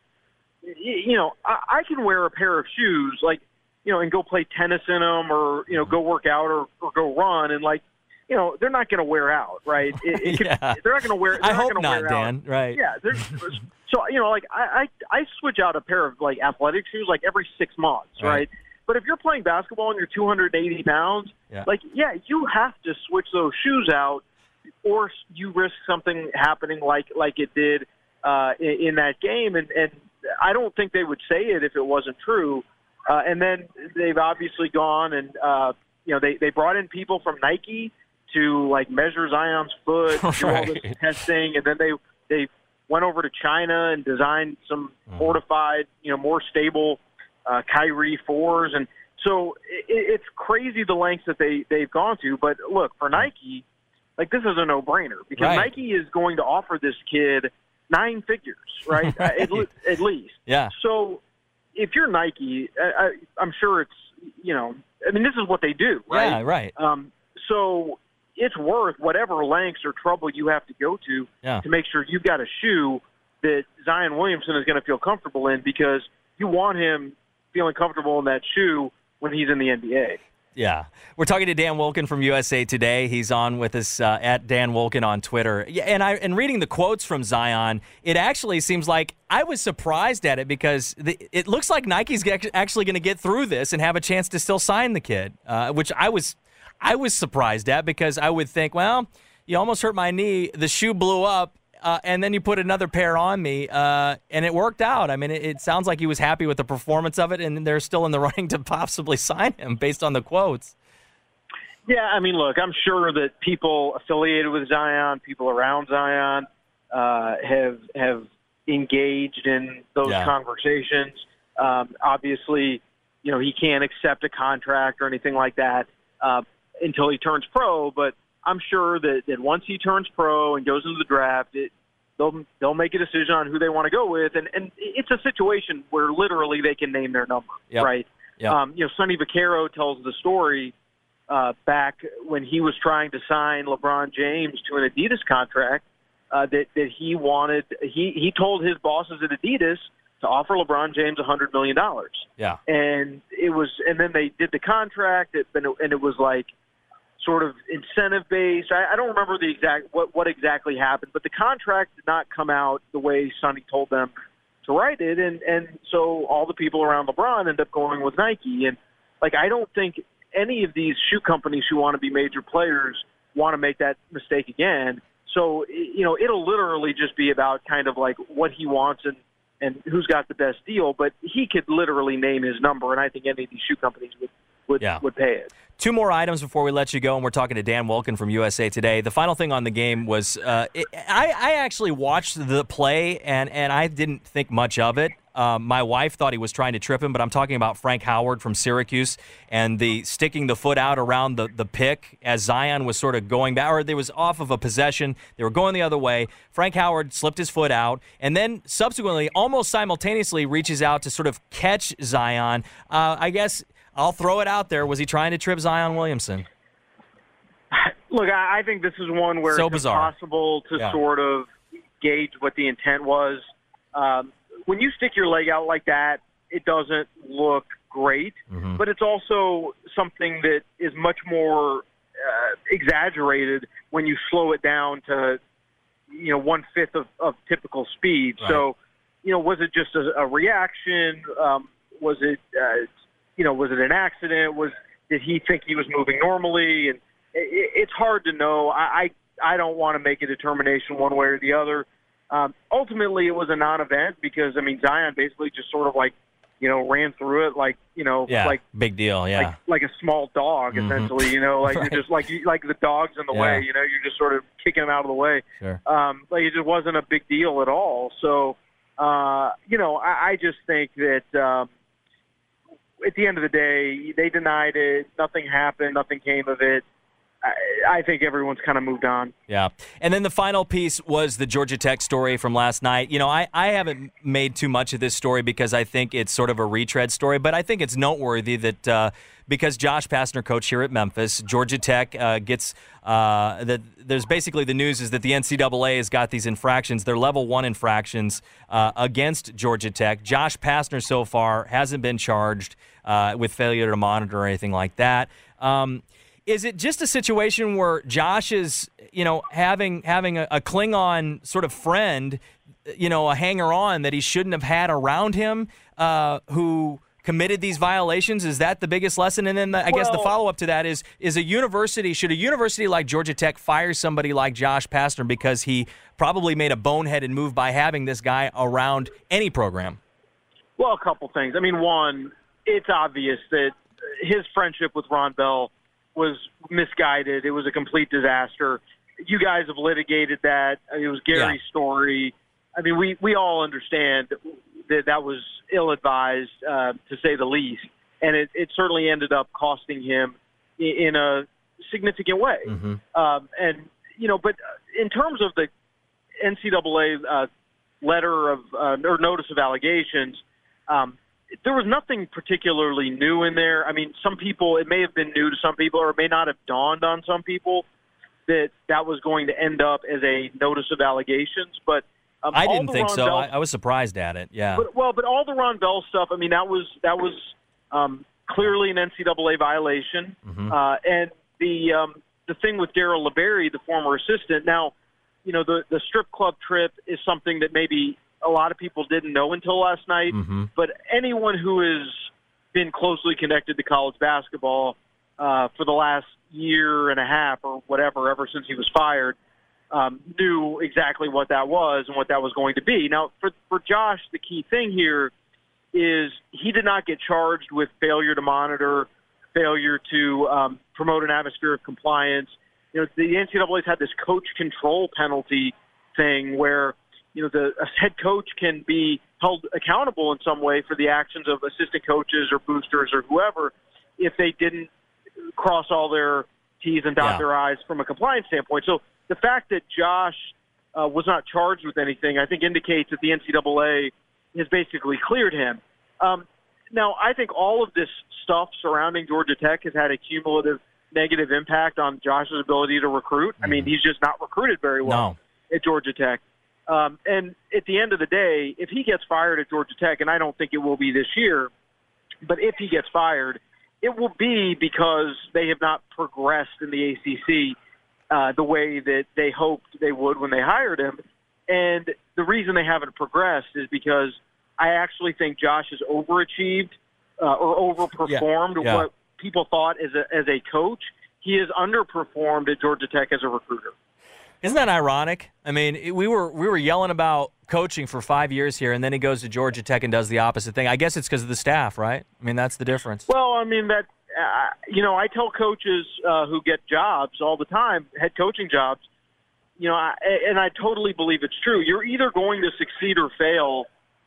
[SPEAKER 13] I can wear a pair of shoes, like, and go play tennis in them or, go work out or go run. And, like, they're not going to wear out, right? They're not going to wear.
[SPEAKER 7] I hope not, Dan. Right?
[SPEAKER 13] Yeah. So like I switch out a pair of like athletic shoes like every 6 months, right? But if you're playing basketball and you're 280 pounds, you have to switch those shoes out, or you risk something happening like it did in that game. And I don't think they would say it if it wasn't true. And then they've obviously gone and they brought in people from Nike to like measure Zion's foot, do all this testing, and then they went over to China and designed some fortified, more stable Kyrie 4s, and so it's crazy the lengths that they've gone to. But look, for Nike, like this is a no-brainer because Nike is going to offer this kid 9 figures, right? at least.
[SPEAKER 7] Yeah.
[SPEAKER 13] So if you're Nike, I'm sure it's this is what they do, right?
[SPEAKER 7] Yeah, right.
[SPEAKER 13] So it's worth whatever lengths or trouble you have to go to make sure you've got a shoe that Zion Williamson is going to feel comfortable in, because you want him feeling comfortable in that shoe when he's in the NBA.
[SPEAKER 7] Yeah. We're talking to Dan Wolken from USA Today. He's on with us at Dan Wolken on Twitter. Yeah, and reading the quotes from Zion, it actually seems like I was surprised at it because it looks like Nike's actually going to get through this and have a chance to still sign the kid, which I was surprised at, because I would think, well, you almost hurt my knee, the shoe blew up, and then you put another pair on me, and it worked out. I mean, it sounds like he was happy with the performance of it, and they're still in the running to possibly sign him based on the quotes.
[SPEAKER 13] Yeah, I mean, look, I'm sure that people affiliated with Zion, people around Zion, have engaged in those conversations. Obviously, he can't accept a contract or anything like that until he turns pro, but I'm sure that once he turns pro and goes into the draft, they'll make a decision on who they want to go with, and it's a situation where literally they can name their number, right? Yep. Sonny Vaccaro tells the story back when he was trying to sign LeBron James to an Adidas contract that he wanted. He told his bosses at Adidas to offer LeBron James $100 million.
[SPEAKER 7] Yeah,
[SPEAKER 13] and then they did the contract, and it was like sort of incentive based. I don't remember the exact what exactly happened, but the contract did not come out the way Sonny told them to write it, and so all the people around LeBron end up going with Nike. And like, I don't think any of these shoe companies who want to be major players want to make that mistake again. So it'll literally just be about kind of like what he wants and who's got the best deal. But he could literally name his number, and I think any of these shoe companies would pay it. 2
[SPEAKER 7] more items before we let you go, and we're talking to Dan Wolken from USA Today. The final thing on the game was I actually watched the play, and I didn't think much of it. My wife thought he was trying to trip him, but I'm talking about Frank Howard from Syracuse and the sticking the foot out around the pick as Zion was sort of going back, or they was off of a possession. They were going the other way. Frank Howard slipped his foot out, and then subsequently, almost simultaneously, reaches out to sort of catch Zion. I guess I'll throw it out there. Was he trying to trip Zion Williamson?
[SPEAKER 13] Look, I think this is one where it's impossible to sort of gauge what the intent was. When you stick your leg out like that, it doesn't look great, but it's also something that is much more exaggerated when you slow it down to 1/5 of typical speed. Right. So, was it just a reaction? Was it was it an accident? Did he think he was moving normally? And it's hard to know. I don't want to make a determination one way or the other. Ultimately, it was a non-event because, Zion basically just sort of ran through it like
[SPEAKER 7] big deal,
[SPEAKER 13] like a small dog, essentially, right. You're just like the dog's in the way, you're just sort of kicking him out of the way.
[SPEAKER 7] Sure.
[SPEAKER 13] It just wasn't a big deal at all. So, I just think that at the end of the day, they denied it. Nothing happened. Nothing came of it. I think everyone's kind of moved on.
[SPEAKER 7] Yeah. And then the final piece was the Georgia Tech story from last night. I haven't made too much of this story because I think it's sort of a retread story, but I think it's noteworthy that because Josh Pastner, coach here at Memphis, Georgia Tech gets that. There's basically the news is that the NCAA has got these infractions. They're level 1 infractions against Georgia Tech. Josh Pastner so far hasn't been charged with failure to monitor or anything like that. Is it just a situation where Josh is, having a Klingon sort of friend, a hanger-on that he shouldn't have had around him who committed these violations? Is that the biggest lesson? And then I guess the follow-up to that is should a university like Georgia Tech fire somebody like Josh Pastner because he probably made a boneheaded move by having this guy around any program?
[SPEAKER 13] Well, a couple things. I mean, one, it's obvious that his friendship with Ron Bell was misguided. It was a complete disaster. You guys have litigated that. It was Gary's story. I mean, we all understand that was ill-advised, to say the least. And it certainly ended up costing him in a significant way.
[SPEAKER 7] Mm-hmm.
[SPEAKER 13] But in terms of the NCAA letter of or notice of allegations, there was nothing particularly new in there. I mean, some people, it may have been new to some people, or it may not have dawned on some people that was going to end up as a notice of allegations. But
[SPEAKER 7] I didn't think so. I was surprised at it. Yeah.
[SPEAKER 13] But all the Ron Bell stuff, I mean, that was clearly an NCAA violation.
[SPEAKER 7] Mm-hmm.
[SPEAKER 13] And the thing with Darryl LeBerry, the former assistant, now, the strip club trip is something that maybe a lot of people didn't know until last night.
[SPEAKER 7] Mm-hmm.
[SPEAKER 13] But anyone who has been closely connected to college basketball for the last year and a half or whatever, ever since he was fired, knew exactly what that was and what that was going to be. Now, for Josh, the key thing here is he did not get charged with failure to monitor, failure to promote an atmosphere of compliance. The NCAA's had this coach control penalty thing where the head coach can be held accountable in some way for the actions of assistant coaches or boosters or whoever if they didn't cross all their T's and dot their I's from a compliance standpoint. So the fact that Josh was not charged with anything, I think, indicates that the NCAA has basically cleared him. Now, I think all of this stuff surrounding Georgia Tech has had a cumulative negative impact on Josh's ability to recruit. I mean, he's just not recruited very well at Georgia Tech. And at the end of the day, if he gets fired at Georgia Tech, and I don't think it will be this year, but if he gets fired, it will be because they have not progressed in the ACC the way that they hoped they would when they hired him. And the reason they haven't progressed is because I actually think Josh has overachieved or overperformed what people thought as a coach. He has underperformed at Georgia Tech as a recruiter.
[SPEAKER 7] Isn't that ironic? I mean, we were yelling about coaching for 5 years here, and then he goes to Georgia Tech and does the opposite thing. I guess it's because of the staff, right? I mean, that's the difference.
[SPEAKER 13] Well, I mean, that I tell coaches who get jobs all the time, head coaching jobs, and I totally believe it's true. You're either going to succeed or fail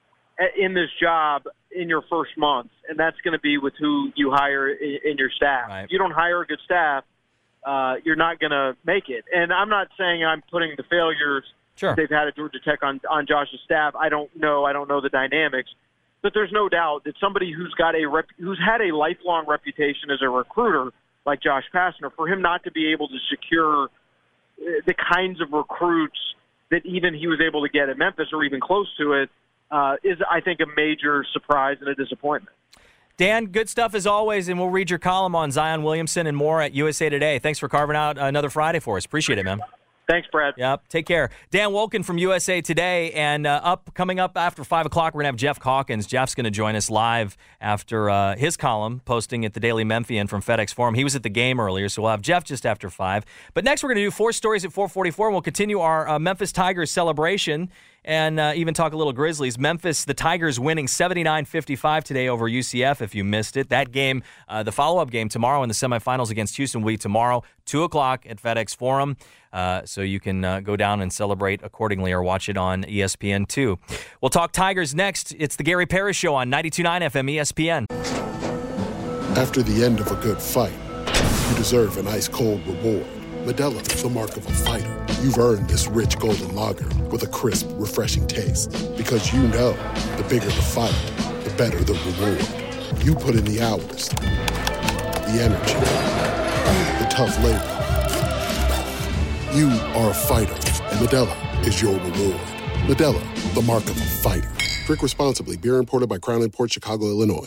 [SPEAKER 13] in this job in your first month, and that's going to be with who you hire in your staff.
[SPEAKER 7] Right.
[SPEAKER 13] If you don't hire a good staff, you're not going to make it. And I'm not saying I'm putting the failures that they've had at Georgia Tech on Josh's staff. I don't know the dynamics. But there's no doubt that somebody who's had a lifelong reputation as a recruiter like Josh Pastner, for him not to be able to secure the kinds of recruits that even he was able to get at Memphis or even close to it is, I think, a major surprise and a disappointment.
[SPEAKER 7] Dan, good stuff as always, and we'll read your column on Zion Williamson and more at USA Today. Thanks for carving out another Friday for us. Appreciate it, man.
[SPEAKER 13] Thanks, Brad.
[SPEAKER 7] Yep, take care. Dan Wolken from USA Today, and coming up after 5 o'clock, we're going to have Jeff Calkins. Jeff's going to join us live after his column, posting at the Daily Memphian from FedEx Forum. He was at the game earlier, so we'll have Jeff just after 5. But next, we're going to do 4 stories at 4:44, and we'll continue our Memphis Tigers celebration and even talk a little Grizzlies. Memphis, the Tigers winning 79-55 today over UCF, if you missed it. That game, the follow-up game tomorrow in the semifinals against Houston will be tomorrow, 2 o'clock at FedEx Forum. So you can go down and celebrate accordingly or watch it on ESPN2. We'll talk Tigers next. It's the Gary Parrish Show on 92.9 FM ESPN.
[SPEAKER 14] After the end of a good fight, you deserve an ice-cold reward. Modelo is the mark of a fighter. You've earned this rich golden lager with a crisp, refreshing taste. Because you know, the bigger the fight, the better the reward. You put in the hours, the energy, the tough labor. You are a fighter, and Modelo is your reward. Modelo, the mark of a fighter. Drink responsibly. Beer imported by Crown Imports, Chicago, Illinois.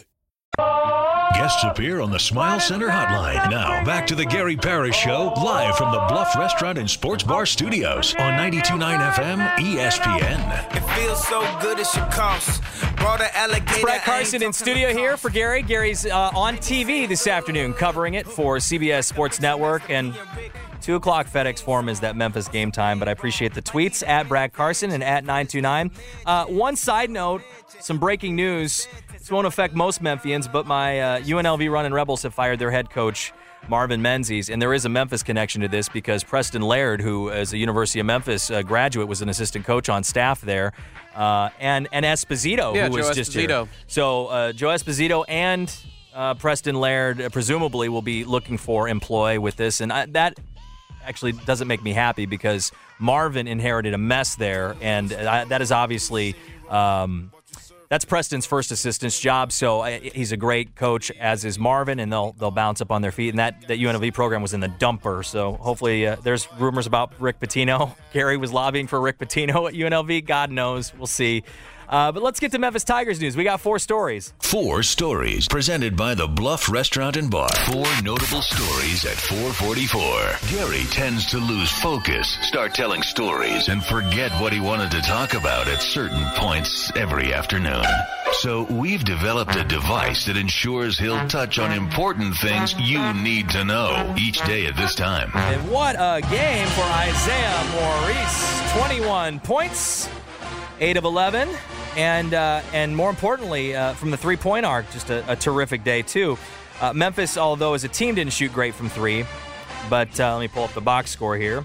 [SPEAKER 6] Guests appear on the Smile Center hotline. Now, back to the Gary Parrish Show, live from the Bluff Restaurant and Sports Bar Studios on 92.9 FM ESPN.
[SPEAKER 15] It feels so good it should cost. Brought an alligator.
[SPEAKER 7] Brad Carson in studio here for Gary. Gary's on TV this afternoon covering it for CBS Sports Network. And 2 o'clock FedEx Forum is that Memphis game time, but I appreciate the tweets at Brad Carson and at 929. One side note, some breaking news. This won't affect most Memphians, but my UNLV Runnin' Rebels have fired their head coach, Marvin Menzies, and there is a Memphis connection to this because Preston Laird, who is a University of Memphis graduate, was an assistant coach on staff there, and Esposito, who was just here. So Joe Esposito and Preston Laird presumably will be looking for employ with this, and that actually doesn't make me happy because Marvin inherited a mess there, and that is obviously that's Preston's first assistant's job. So he's a great coach, as is Marvin, and they'll bounce up on their feet. And that UNLV program was in the dumper. So hopefully there's rumors about Rick Pitino. Gary was lobbying for Rick Pitino at UNLV. God knows. We'll see. But let's get to Memphis Tigers news. We got 4 stories.
[SPEAKER 6] 4 stories presented by the Bluff Restaurant and Bar. 4 notable stories at 4:44. Gary tends to lose focus, start telling stories, and forget what he wanted to talk about at certain points every afternoon. So we've developed a device that ensures he'll touch on important things you need to know each day at this time.
[SPEAKER 7] And what a game for Isaiah Maurice. 21 points, 8 of 11. And more importantly, from the three-point arc, just a terrific day, too. Memphis, although as a team, didn't shoot great from 3. But let me pull up the box score here.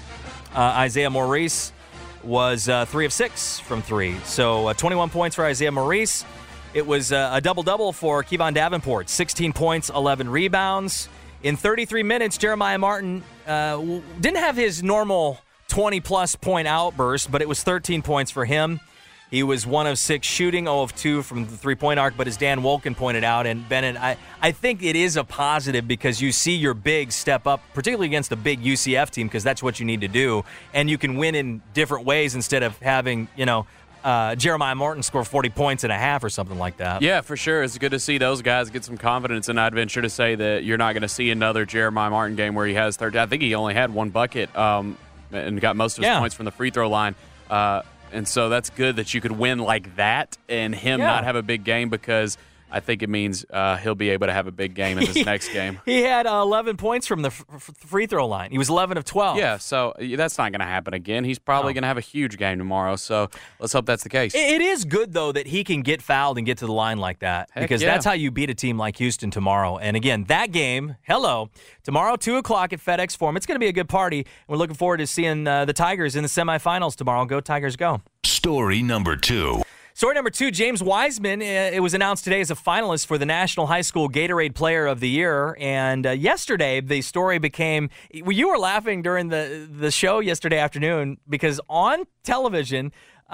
[SPEAKER 7] Isaiah Maurice was 3 of 6 from 3. So 21 points for Isaiah Maurice. It was a double-double for Kevon Davenport. 16 points, 11 rebounds. In 33 minutes, Jeremiah Martin didn't have his normal 20-plus point outburst, but it was 13 points for him. He was 1 of 6 shooting, 0 of 2 from the three-point arc, but as Dan Wolken pointed out, and Bennett, I think it is a positive because you see your bigs step up, particularly against a big UCF team, because that's what you need to do, and you can win in different ways instead of having, Jeremiah Martin score 40 points and a half or something like that.
[SPEAKER 8] Yeah, for sure. It's good to see those guys get some confidence, and I'd venture to say that you're not going to see another Jeremiah Martin game where he has 30. I think he only had 1 bucket and got most of his points from the free throw line. And so that's good that you could win like that and him not have a big game because I think it means he'll be able to have a big game in this next game.
[SPEAKER 7] He had 11 points from the free throw line. He was 11 of 12.
[SPEAKER 8] Yeah, so that's not going to happen again. He's probably going to have a huge game tomorrow, so let's hope that's the case.
[SPEAKER 7] It is good, though, that he can get fouled and get to the line like that because that's how you beat a team like Houston tomorrow. And, again, that game, tomorrow, 2 o'clock at FedEx Forum. It's going to be a good party. We're looking forward to seeing the Tigers in the semifinals tomorrow. Go Tigers, go.
[SPEAKER 6] Story number 2.
[SPEAKER 7] Story number 2, James Wiseman, it was announced today as a finalist for the National High School Gatorade Player of the Year. And yesterday, the story became, you were laughing during the show yesterday afternoon because on television,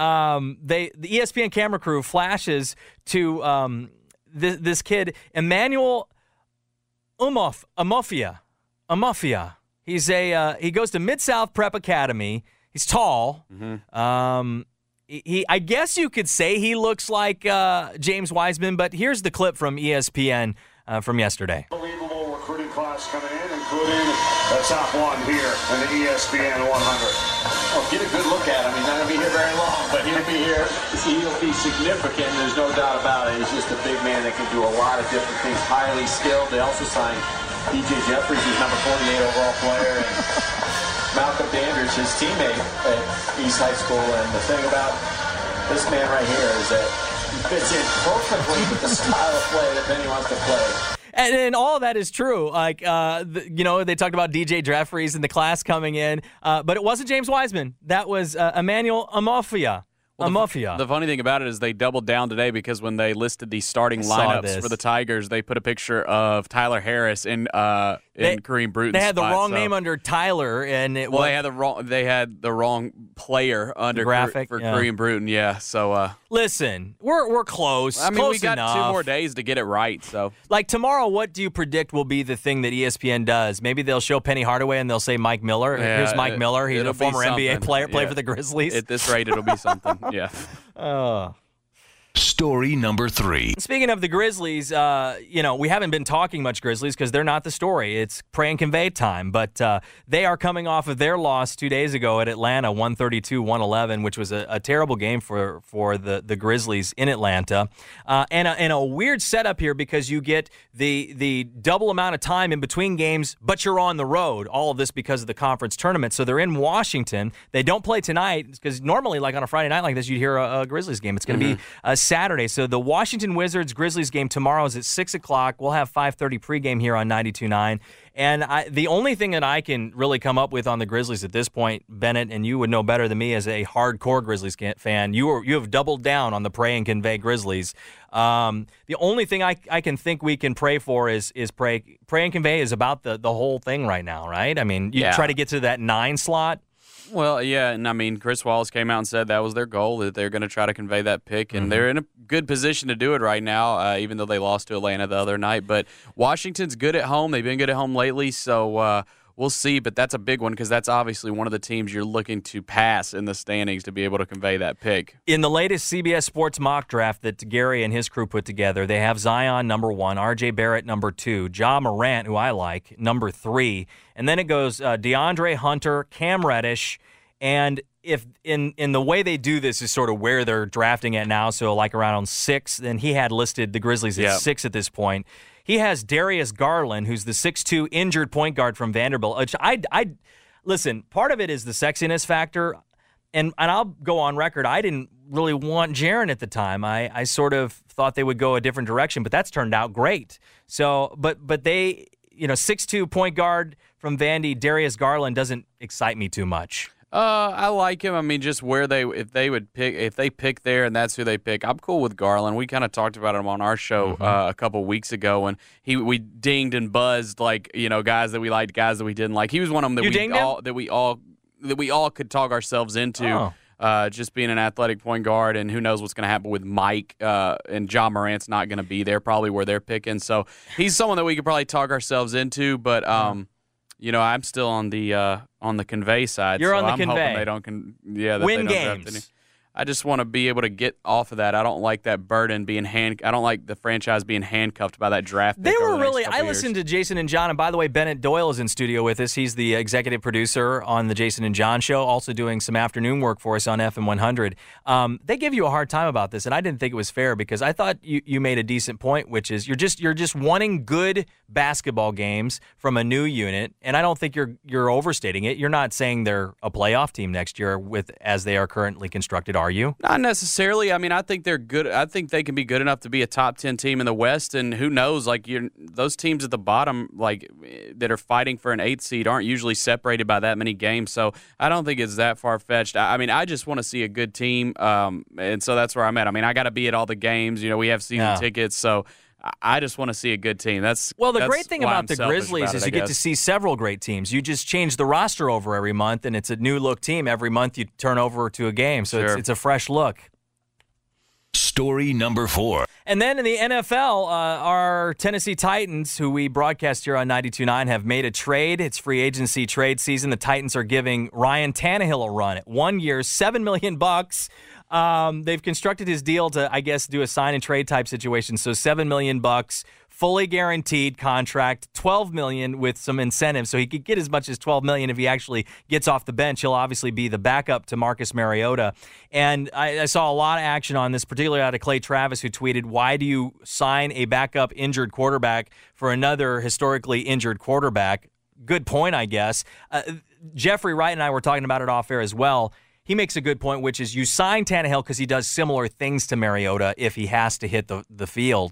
[SPEAKER 7] the ESPN camera crew flashes to this kid, Emmanuel Amofia. He goes to Mid-South Prep Academy. He's tall. Mm-hmm. I guess you could say he looks like James Wiseman, but here's the clip from ESPN from yesterday.
[SPEAKER 16] Unbelievable recruiting class coming in, including the top one here in the ESPN 100. Well, get a good look at him. He's not going to be here very long, but he'll be here. He'll be significant. There's no doubt about it. He's just a big man that can do a lot of different things. Highly skilled. They also signed DJ Jeffries, who's number 48 overall player, and Malcolm Danders, his teammate at East High School. And the thing about this man right here is that he fits in perfectly with the style of play that Benny wants to play.
[SPEAKER 7] And all of that is true. Like, they talked about DJ Jeffries in the class coming in, but it wasn't James Wiseman. That was Emmanuel Amofia.
[SPEAKER 8] The funny thing about it is they doubled down today because when they listed the starting lineups for the Tigers, they put a picture of Tyler Harris in in Kareem Bruton's
[SPEAKER 7] They had the
[SPEAKER 8] spot,
[SPEAKER 7] wrong name under Tyler, and
[SPEAKER 8] they had the wrong player under
[SPEAKER 7] graphic
[SPEAKER 8] for Kareem Bruton. Yeah, so
[SPEAKER 7] listen, we're close.
[SPEAKER 8] I mean,
[SPEAKER 7] close
[SPEAKER 8] we got
[SPEAKER 7] enough.
[SPEAKER 8] 2 more days to get it right. So,
[SPEAKER 7] like tomorrow, what do you predict will be the thing that ESPN does? Maybe they'll show Penny Hardaway and they'll say Mike Miller.
[SPEAKER 8] Yeah,
[SPEAKER 7] Here's Mike Miller. He's a former NBA player,
[SPEAKER 8] Yeah.
[SPEAKER 7] for the Grizzlies.
[SPEAKER 8] At this rate, it'll be something. Yeah.
[SPEAKER 6] Story number 3.
[SPEAKER 7] Speaking of the Grizzlies, we haven't been talking much Grizzlies because they're not the story. It's pray and convey time. But they are coming off of their loss 2 days ago at Atlanta, 132-111, which was a terrible game for the Grizzlies in Atlanta. And a weird setup here because you get the double amount of time in between games, but you're on the road. All of this because of the conference tournament. So they're in Washington. They don't play tonight because normally, like on a Friday night like this, you'd hear a Grizzlies game. It's going to be Saturday. So the Washington Wizards-Grizzlies game tomorrow is at 6 o'clock. We'll have 5:30 pregame here on 92.9. And the only thing that I can really come up with on the Grizzlies at this point, Bennett, and you would know better than me as a hardcore Grizzlies fan, you have doubled down on the pray and convey Grizzlies. The only thing I can think we can pray for is pray and convey is about the whole thing right now, right? I mean, you try to get to that 9 slot.
[SPEAKER 8] Well, yeah, and I mean, Chris Wallace came out and said that was their goal, that they're going to try to convey that pick, and they're in a good position to do it right now, even though they lost to Atlanta the other night. But Washington's good at home. They've been good at home lately, so we'll see. But that's a big one because that's obviously one of the teams you're looking to pass in the standings to be able to convey that pick.
[SPEAKER 7] In the latest CBS Sports mock draft that Gary and his crew put together, they have Zion number 1, R.J. Barrett number 2, Ja Morant, who I like, number 3. And then it goes DeAndre Hunter, Cam Reddish, and if in the way they do this is sort of where they're drafting at now, so like around 6, then he had listed the Grizzlies at 6 at this point. He has Darius Garland, who's the 6'2" injured point guard from Vanderbilt. Which I listen, part of it is the sexiness factor, and I'll go on record, I didn't really want Jaren at the time. I sort of thought they would go a different direction, but that's turned out great. So, but they, 6'2" point guard from Vandy, Darius Garland doesn't excite me too much.
[SPEAKER 8] I like him. I mean, just where if they pick there and that's who they pick, I'm cool with Garland. We kind of talked about him on our show a couple weeks ago, and we dinged and buzzed guys that we liked, guys that we didn't like. He was one of them that we all could talk ourselves into. Just being an athletic point guard, and who knows what's going to happen with Mike and Ja Morant's not going to be there, probably where they're picking. So he's someone that we could probably talk ourselves into, but I'm still on the convey side.
[SPEAKER 7] You're
[SPEAKER 8] so
[SPEAKER 7] on the
[SPEAKER 8] I'm
[SPEAKER 7] convey.
[SPEAKER 8] hoping they don't
[SPEAKER 7] win
[SPEAKER 8] they don't
[SPEAKER 7] games.
[SPEAKER 8] I just want to be able to get off of that. I don't like that burden being I don't like the franchise being handcuffed by that draft pick.
[SPEAKER 7] They were really. I listened to Jason and John, and by the way, Bennett Doyle is in studio with us. He's the executive producer on the Jason and John show, also doing some afternoon work for us on FM 100. They give you a hard time about this, and I didn't think it was fair because I thought you made a decent point, which is you're just wanting good basketball games from a new unit, and I don't think you're overstating it. You're not saying they're a playoff team next year as they are currently constructed, are you?
[SPEAKER 8] Not necessarily. I mean, I think they're good. I think they can be good enough to be a top 10 team in the West, and who knows? Those teams at the bottom, that are fighting for an 8th seed, aren't usually separated by that many games. So I don't think it's that far fetched. I mean, I just want to see a good team, and so that's where I'm at. I mean, I got to be at all the games. We have season tickets, so I just want to see a good team.
[SPEAKER 7] The great thing about the Grizzlies is you get to see several great teams. You just change the roster over every month, and it's a new look team. Every month you turn over to a game, so it's a fresh look.
[SPEAKER 6] Story number 4.
[SPEAKER 7] And then in the NFL, our Tennessee Titans, who we broadcast here on 92.9, have made a trade. It's free agency trade season. The Titans are giving Ryan Tannehill a run at 1 year, $7 million. They've constructed his deal to, I guess, do a sign and trade type situation. So $7 million, fully guaranteed contract, $12 million with some incentives. So he could get as much as $12 million if he actually gets off the bench. He'll obviously be the backup to Marcus Mariota. And I saw a lot of action on this, particularly out of Clay Travis, who tweeted, "Why do you sign a backup injured quarterback for another historically injured quarterback?" Good point, I guess. Jeffrey Wright and I were talking about it off air as well. He makes a good point, which is you sign Tannehill because he does similar things to Mariota if he has to hit the field.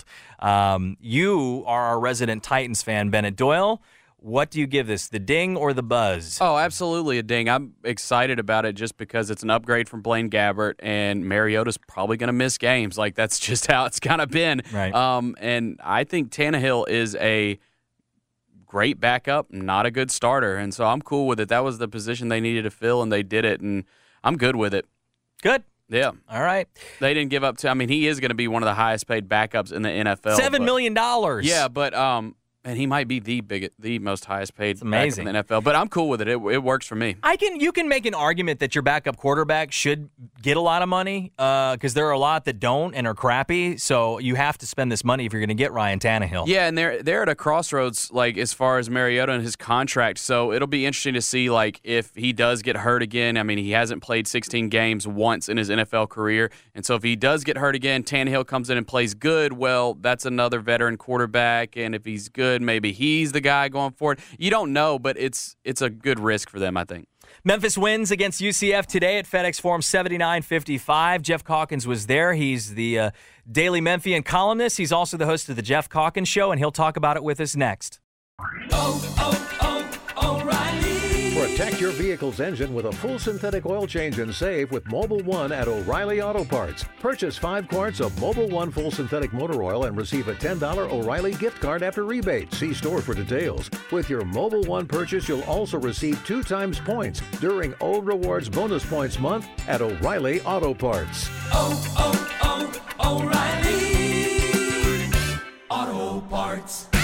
[SPEAKER 7] You are our resident Titans fan, Bennett Doyle. What do you give this, the ding or the buzz?
[SPEAKER 8] Oh, absolutely a ding. I'm excited about it just because it's an upgrade from Blaine Gabbert, and Mariota's probably going to miss games. That's just how it's kind of been.
[SPEAKER 7] Right.
[SPEAKER 8] And I think Tannehill is a great backup, not a good starter. And so I'm cool with it. That was the position they needed to fill, and they did it, and I'm good with it.
[SPEAKER 7] Good.
[SPEAKER 8] Yeah.
[SPEAKER 7] All right.
[SPEAKER 8] They didn't give up to – I mean, he is going to be one of the highest-paid backups in the NFL.
[SPEAKER 7] $7 million.
[SPEAKER 8] Yeah, but and he might be the most highest-paid
[SPEAKER 7] amazing.
[SPEAKER 8] backup in the NFL. But I'm cool with it. It works for me.
[SPEAKER 7] You can make an argument that your backup quarterback should get a lot of money because there are a lot that don't and are crappy. So you have to spend this money if you're going to get Ryan Tannehill.
[SPEAKER 8] Yeah, and they're at a crossroads, like as far as Mariota and his contract. So it'll be interesting to see, like, if he does get hurt again. I mean, he hasn't played 16 games once in his NFL career, and so if he does get hurt again, Tannehill comes in and plays good. Well, that's another veteran quarterback, and if he's good, maybe he's the guy going forward. You don't know, but it's a good risk for them, I think.
[SPEAKER 7] Memphis wins against UCF today at FedEx Forum 79-55. Jeff Calkins was there. He's the Daily Memphian columnist. He's also the host of the Jeff Calkins Show, and he'll talk about it with us next.
[SPEAKER 17] O'Reilly. Protect your vehicle's engine with a full synthetic oil change and save with Mobil 1 at O'Reilly Auto Parts. Purchase 5 quarts of Mobil 1 full synthetic motor oil and receive a $10 O'Reilly gift card after rebate. See store for details. With your Mobil 1 purchase, you'll also receive 2 times points during O Rewards Bonus Points Month at O'Reilly Auto Parts.
[SPEAKER 18] O'Reilly Auto Parts.